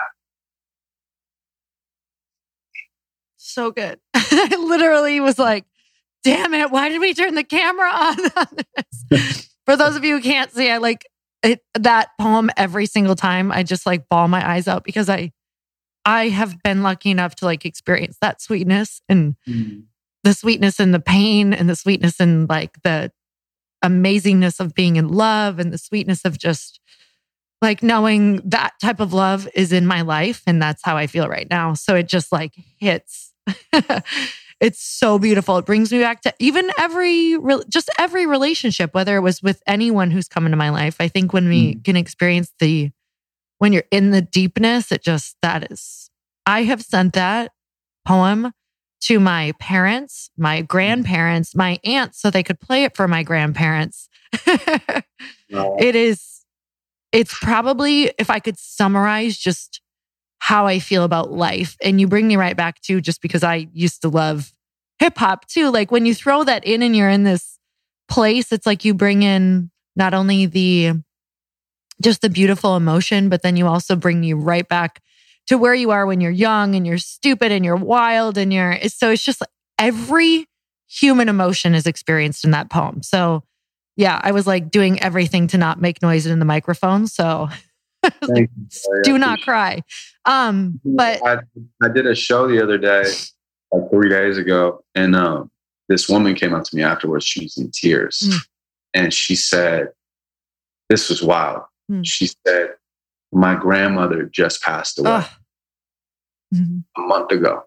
So good. I literally was like, damn it, why did we turn the camera on on this? For those of you who can't see, I like it, that poem every single time. I just like bawl my eyes out because I I have been lucky enough to like experience that sweetness and mm-hmm. the sweetness and the pain and the sweetness and like the amazingness of being in love and the sweetness of just like knowing that type of love is in my life. And that's how I feel right now. So it just like hits. It's so beautiful. It brings me back to even every, just every relationship, whether it was with anyone who's come into my life. I think when we mm. can experience the, when you're in the deepness, it just, that is, I have sent that poem to my parents, my grandparents, my aunts, so they could play it for my grandparents. No. It is, it's probably, if I could summarize just how I feel about life. And you bring me right back to, just because I used to love hip hop too. Like when you throw that in and you're in this place, it's like you bring in not only the, just the beautiful emotion, but then you also bring you right back to where you are when you're young and you're stupid and you're wild and you're, so it's just like every human emotion is experienced in that poem. So Yeah, I was like doing everything to not make noise in the microphone. So like, do not cry. Um, but I, I did a show the other day, like three days ago, and um, this woman came up to me afterwards. She was in tears, mm. and she said, "This was wild." Mm. She said, "My grandmother just passed away oh. mm-hmm. a month ago,"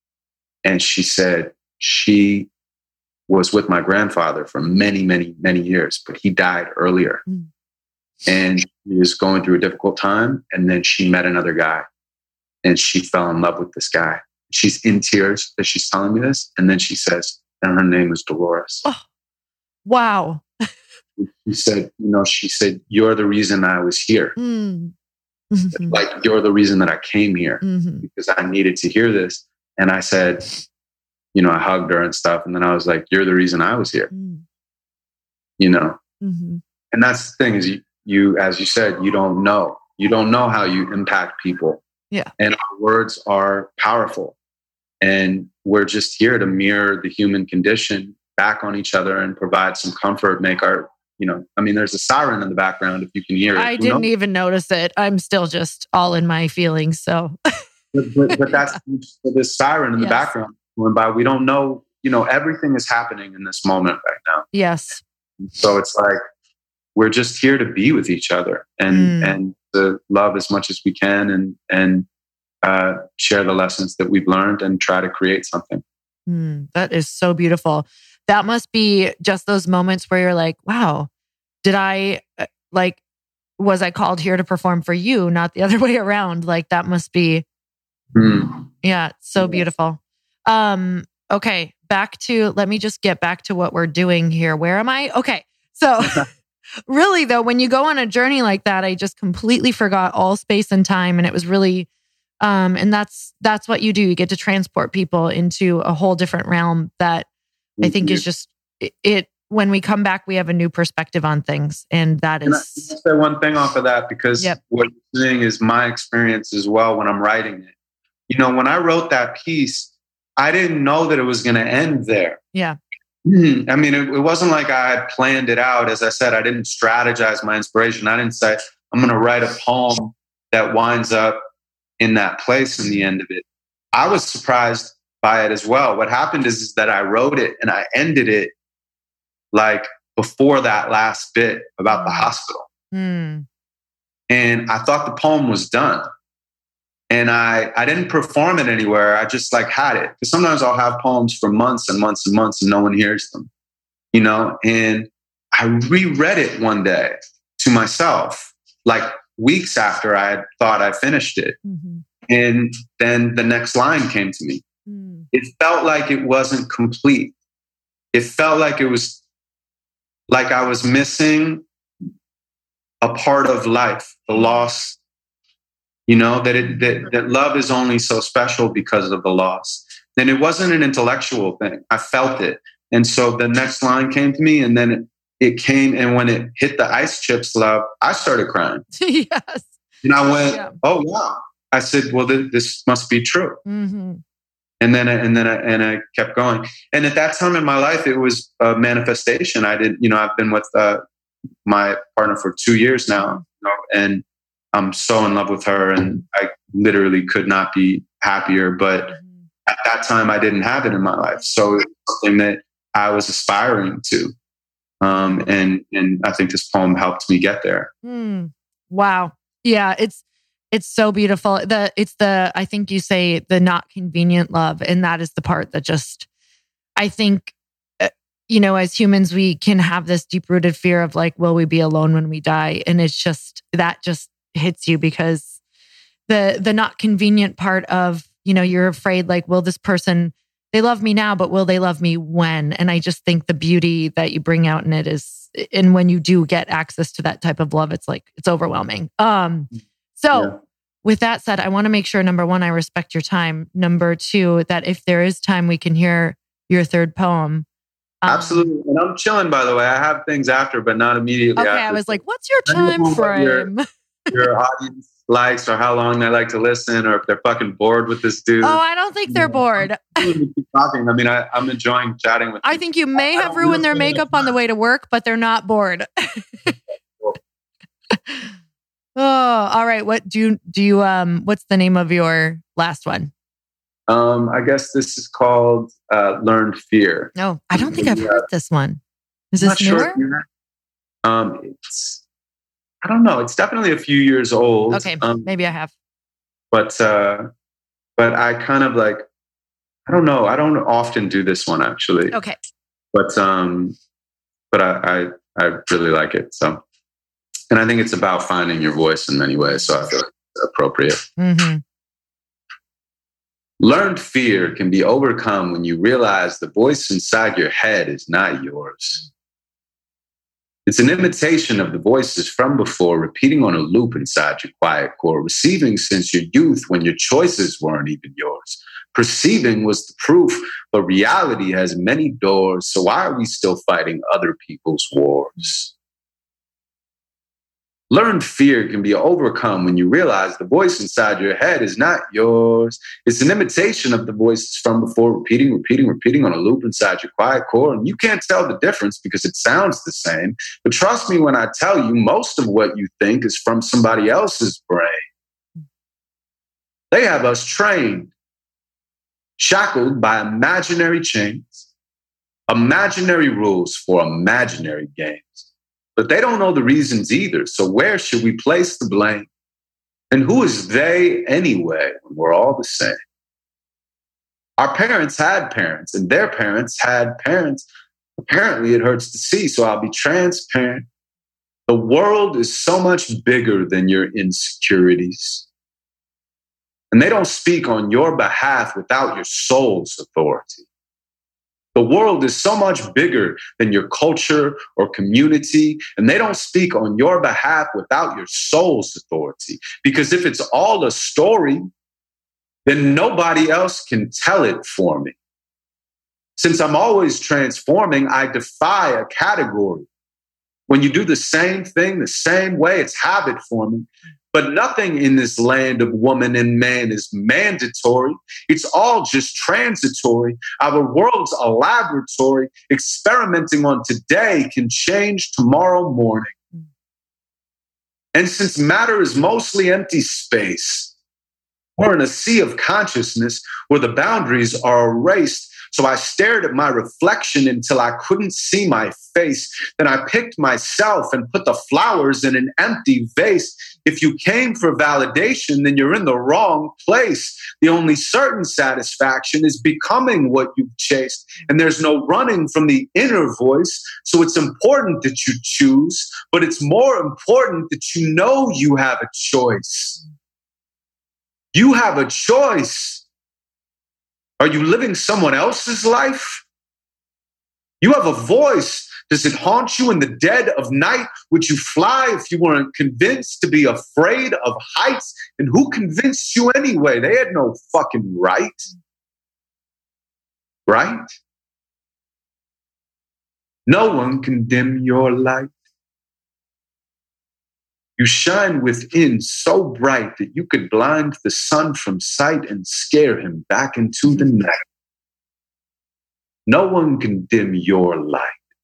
and she said she was with my grandfather for many, many, many years, but he died earlier. Mm. And she was going through a difficult time. And then she met another guy and she fell in love with this guy. She's in tears as she's telling me this. And then she says, and her name is Dolores. Oh, wow. She said, you know, she said, "You're the reason I was here. Mm. Mm-hmm. Like, you're the reason that I came here mm-hmm. because I needed to hear this." And I said, you know, I hugged her and stuff. And then I was like, "You're the reason I was here." Mm. You know? Mm-hmm. And that's the thing is you, you, as you said, you don't know. You don't know how you impact people. Yeah. And our words are powerful. And we're just here to mirror the human condition back on each other and provide some comfort, make our, you know, I mean, there's a siren in the background if you can hear it. I didn't even notice it. I'm still just all in my feelings. So, but, but, but that's this siren in yes. the background. By we don't know, you know, everything is happening in this moment right now. Yes. So it's like we're just here to be with each other and mm. and to love as much as we can and and uh, share the lessons that we've learned and try to create something. Mm, that is so beautiful. That must be just those moments where you're like, "Wow, did I like? Was I called here to perform for you, not the other way around?" Like that must be, mm. yeah, so beautiful. Um, okay, back to, let me just get back to what we're doing here. Where am I? Okay. So really though, when you go on a journey like that, I just completely forgot all space and time. And it was really, um, and that's, that's what you do. You get to transport people into a whole different realm that mm-hmm. I think is just it, it, when we come back, we have a new perspective on things. And that Can is. I say one thing off of that, because yep. what you're saying is my experience as well when I'm writing it. You know, when I wrote that piece, I didn't know that it was going to end there. Yeah. I mean, it, it wasn't like I had planned it out. As I said, I didn't strategize my inspiration. I didn't say, I'm going to write a poem that winds up in that place in the end of it. I was surprised by it as well. What happened is, is that I wrote it and I ended it like before that last bit about mm. the hospital. Mm. And I thought the poem was done. And I, I didn't perform it anywhere. I just like had it. Because sometimes I'll have poems for months and months and months and no one hears them, you know? And I reread it one day to myself, like weeks after I had thought I finished it. Mm-hmm. And then the next line came to me. Mm. It felt like it wasn't complete. It felt like it was like I was missing a part of life, the loss. You know, that, it, that that love is only so special because of the loss. And it wasn't an intellectual thing. I felt it. And so the next line came to me and then it, it came. And when it hit the ice chips, love, I started crying. Yes. And I went, yeah. oh, wow. I said, well, th- this must be true. Mm-hmm. And then, I, and then, I, and I kept going. And at that time in my life, it was a manifestation. I didn't, you know, I've been with uh, my partner for two years now, you know, and I'm so in love with her and I literally could not be happier. But mm-hmm. at that time, I didn't have it in my life. So it's something that I was aspiring to. Um, and, and I think this poem helped me get there. Mm. Wow. Yeah. It's, it's so beautiful. The, it's the, I think you say the not convenient love. And that is the part that just, I think, uh, you know, as humans, we can have this deep rooted fear of like, will we be alone when we die? And it's just, that just hits you because the the not convenient part of, you know, you're afraid like, will this person, they love me now, but will they love me when? And I just think the beauty that you bring out in it is, and when you do get access to that type of love, it's like, it's overwhelming. Um, so yeah. With that said, I want to make sure, number one, I respect your time. Number two, that if there is time, we can hear your third poem. Um, Absolutely. And I'm chilling, by the way. I have things after, but not immediately okay, after. I was like, what's your time frame? your audience likes or how long they like to listen or if they're fucking bored with this dude. Oh, I don't think they're bored. Keep talking. I mean, I, I'm enjoying chatting with I you. think you may have ruined their makeup on the way to work, but they're not bored. Oh, all right. What do you, do you, um, what's the name of your last one? Um, I guess this is called uh, Learn Fear. No, I don't think I've heard this one. Is this newer? Sure um, it's, I don't know. It's definitely a few years old. Okay, um, maybe I have. But uh, but I kind of like, I don't know. I don't often do this one actually. Okay. But um, but I, I I really like it. So, and I think it's about finding your voice in many ways. So I feel it's appropriate. Mm-hmm. Learned fear can be overcome when you realize the voice inside your head is not yours. It's an imitation of the voices from before, repeating on a loop inside your quiet core, receiving since your youth when your choices weren't even yours. Perceiving was the proof, but reality has many doors, so why are we still fighting other people's wars? Learned fear can be overcome when you realize the voice inside your head is not yours. It's an imitation of the voices from before, repeating, repeating, repeating on a loop inside your quiet core. And you can't tell the difference because it sounds the same. But trust me when I tell you, most of what you think is from somebody else's brain. They have us trained, shackled by imaginary chains, imaginary rules for imaginary games. But they don't know the reasons either. So where should we place the blame? And who is they anyway when we're all the same? Our parents had parents and their parents had parents. Apparently it hurts to see, so I'll be transparent. The world is so much bigger than your insecurities. And they don't speak on your behalf without your soul's authority. The world is so much bigger than your culture or community, and they don't speak on your behalf without your soul's authority. Because if it's all a story, then nobody else can tell it for me. Since I'm always transforming, I defy a category. When you do the same thing the same way, it's habit forming. But nothing in this land of woman and man is mandatory. It's all just transitory. Our world's a laboratory. Experimenting on today can change tomorrow morning. And since matter is mostly empty space, we're in a sea of consciousness where the boundaries are erased. So I stared at my reflection until I couldn't see my face. Then I picked myself and put the flowers in an empty vase. If you came for validation, then you're in the wrong place. The only certain satisfaction is becoming what you've chased. And there's no running from the inner voice. So it's important that you choose, but it's more important that you know you have a choice. You have a choice. Are you living someone else's life? You have a voice. Does it haunt you in the dead of night? Would you fly if you weren't convinced to be afraid of heights? And who convinced you anyway? They had no fucking right. Right? No one can dim your light. You shine within so bright that you could blind the sun from sight and scare him back into the night. No one can dim your light.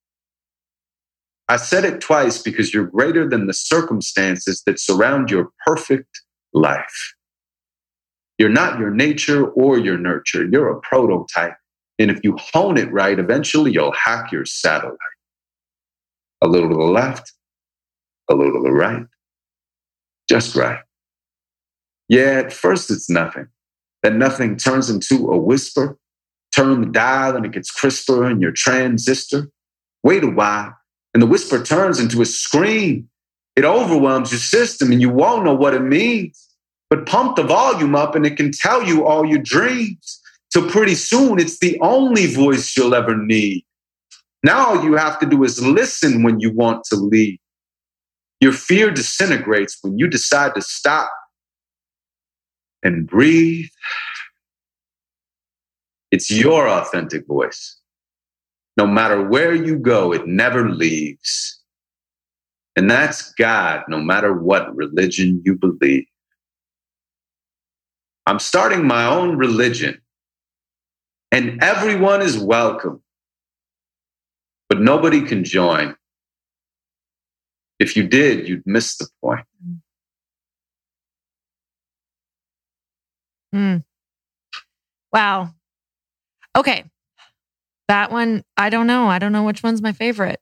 I said it twice because you're greater than the circumstances that surround your perfect life. You're not your nature or your nurture. You're a prototype. And if you hone it right, eventually you'll hack your satellite. A little to the left, a little to the right. Just right. Yeah, at first it's nothing. Then nothing turns into a whisper. Turn the dial and it gets crisper in your transistor. Wait a while, and the whisper turns into a scream. It overwhelms your system and you won't know what it means. But pump the volume up and it can tell you all your dreams. Till pretty soon it's the only voice you'll ever need. Now all you have to do is listen when you want to leave. Your fear disintegrates when you decide to stop and breathe. It's your authentic voice. No matter where you go, it never leaves. And that's God, no matter what religion you believe. I'm starting my own religion, and everyone is welcome, but nobody can join. If you did, you'd miss the point. Mm. Wow. Okay. That one, I don't know. I don't know which one's my favorite.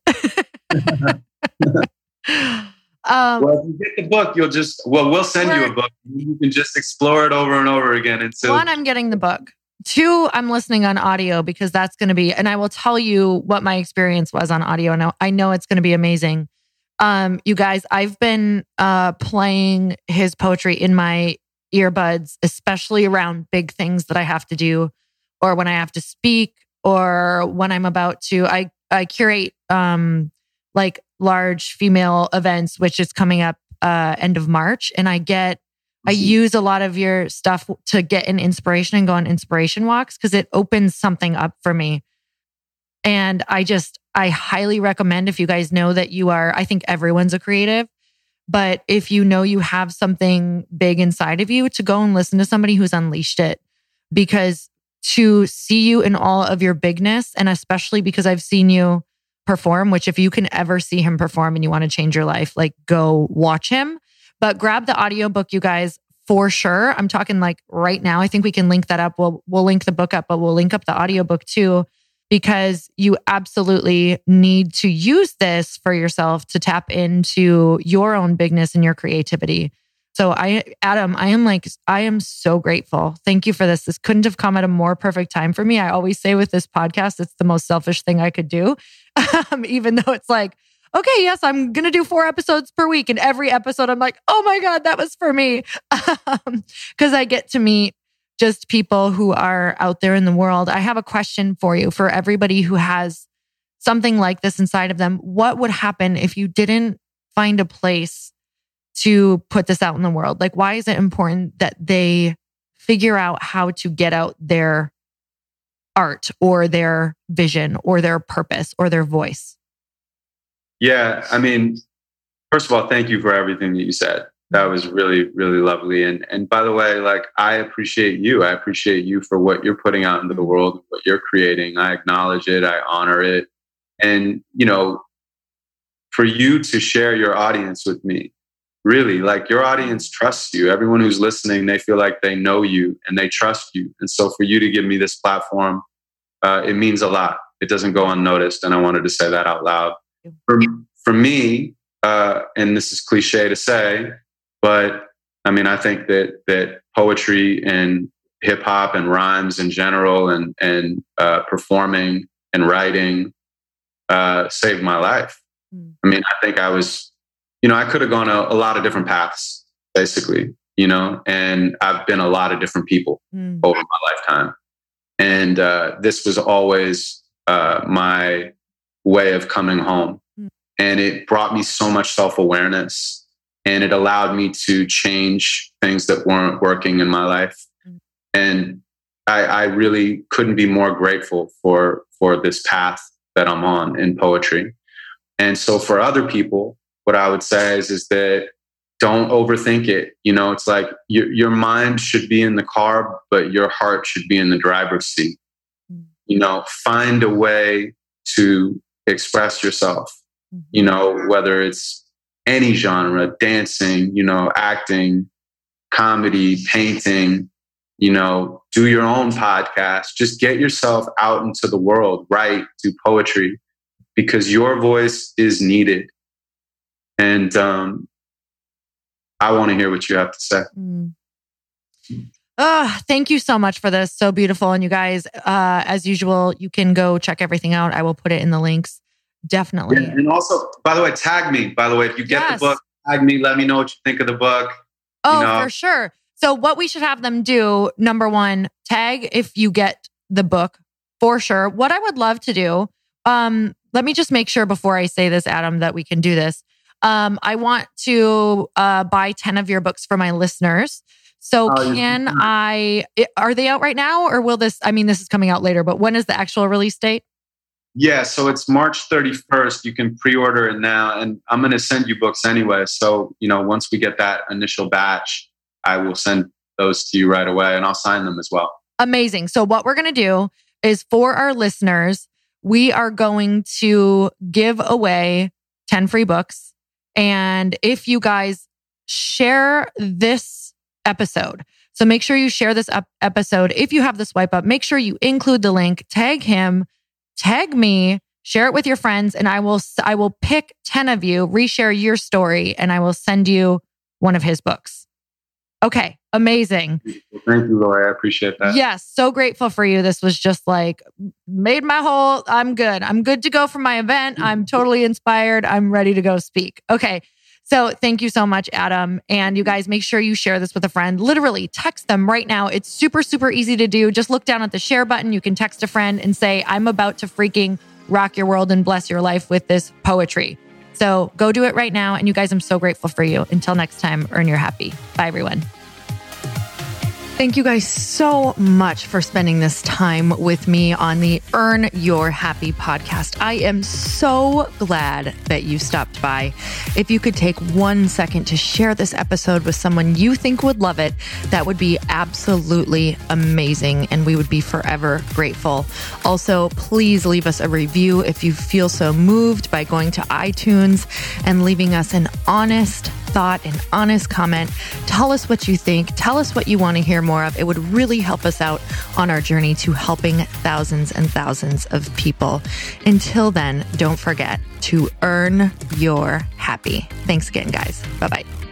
um, well, if you get the book, you'll just, well, we'll send you a book. You can just explore it over and over again. Until one, I'm getting the book. Two, I'm listening on audio because that's going to be, and I will tell you what my experience was on audio. And I know it's going to be amazing. Um, you guys, I've been uh, playing his poetry in my earbuds, especially around big things that I have to do, or when I have to speak, or when I'm about to, I, I curate um, like large female events, which is coming up uh, end of March. And I get, I use a lot of your stuff to get an inspiration and go on inspiration walks because it opens something up for me. And I just, I highly recommend, if you guys know that you are, I think everyone's a creative, but if you know you have something big inside of you, to go and listen to somebody who's unleashed it. Because to see you in all of your bigness, and especially because I've seen you perform, which if you can ever see him perform and you want to change your life, like go watch him. But grab the audiobook, you guys, for sure. I'm talking like right now. I think we can link that up. We'll we'll link the book up, but we'll link up the audiobook too, because you absolutely need to use this for yourself to tap into your own bigness and your creativity. So I, Adam, I am like, I am so grateful. Thank you for this. This couldn't have come at a more perfect time for me. I always say with this podcast, it's the most selfish thing I could do. Um, even though it's like, okay, yes, I'm going to do four episodes per week. And every episode, I'm like, oh my God, that was for me. Because I get to meet just people who are out there in the world. I have a question for you, for everybody who has something like this inside of them. What would happen if you didn't find a place to put this out in the world? Like, why is it important that they figure out how to get out their art or their vision or their purpose or their voice? Yeah, I mean, first of all, thank you for everything that you said. That was really, really lovely. And and by the way, like, I appreciate you. I appreciate you for what you're putting out into the world, what you're creating. I acknowledge it. I honor it. And, you know, for you to share your audience with me, really, like, your audience trusts you. Everyone who's listening, they feel like they know you and they trust you. And so for you to give me this platform, uh, it means a lot. It doesn't go unnoticed. And I wanted to say that out loud. For, for me, uh, and this is cliche to say, but I mean, I think that that poetry and hip hop and rhymes in general, and and uh, performing and writing uh, saved my life. Mm. I mean, I think I was, you know, I could have gone a, a lot of different paths, basically, you know, and I've been a lot of different people mm. over my lifetime, and uh, this was always uh, my way of coming home, mm. and it brought me so much self-awareness. And it allowed me to change things that weren't working in my life. Mm. And I, I really couldn't be more grateful for, for this path that I'm on in poetry. And so for other people, what I would say is, is that don't overthink it. You know, it's like your, your mind should be in the car, but your heart should be in the driver's seat. Mm. You know, find a way to express yourself, mm-hmm. you know, whether it's any genre, dancing, you know, acting, comedy, painting, you know, do your own podcast. Just get yourself out into the world, write, do poetry, because your voice is needed. And um, I want to hear what you have to say. Mm. Oh, thank you so much for this. So beautiful. And you guys, uh, as usual, you can go check everything out. I will put it in the links. Definitely. Yeah, and also, by the way, tag me. By the way, if you get yes. the book, tag me. Let me know what you think of the book. Oh, you know. For sure. So what we should have them do, number one, tag if you get the book, for sure. What I would love to do, um, let me just make sure before I say this, Adam, that we can do this. Um, I want to uh, buy ten of your books for my listeners. So oh, can yeah. I, are they out right now, or will this, I mean, this is coming out later, but when is the actual release date? Yeah, so it's March thirty-first. You can pre-order it now, and I'm going to send you books anyway. So, you know, once we get that initial batch, I will send those to you right away, and I'll sign them as well. Amazing. So what we're going to do is, for our listeners, we are going to give away ten free books. And if you guys share this episode, so make sure you share this up episode. If you have the swipe up, make sure you include the link, tag him, tag me, share it with your friends, and I will I will pick ten of you, reshare your story, and I will send you one of his books. Okay, amazing. Thank you, Lori. I appreciate that. Yes, so grateful for you. This was just like made my whole, I'm good. I'm good to go for my event. I'm totally inspired. I'm ready to go speak. Okay. So thank you so much, Adam. And you guys, make sure you share this with a friend. Literally text them right now. It's super, super easy to do. Just look down at the share button. You can text a friend and say, I'm about to freaking rock your world and bless your life with this poetry. So go do it right now. And you guys, I'm so grateful for you. Until next time, earn your happy. Bye, everyone. Thank you guys so much for spending this time with me on the Earn Your Happy podcast. I am so glad that you stopped by. If you could take one second to share this episode with someone you think would love it, that would be absolutely amazing, and we would be forever grateful. Also, please leave us a review if you feel so moved by going to iTunes and leaving us an honest thought, an honest comment. Tell us what you think. Tell us what you want to hear more of. It would really help us out on our journey to helping thousands and thousands of people. Until then, don't forget to earn your happy. Thanks again, guys. Bye-bye.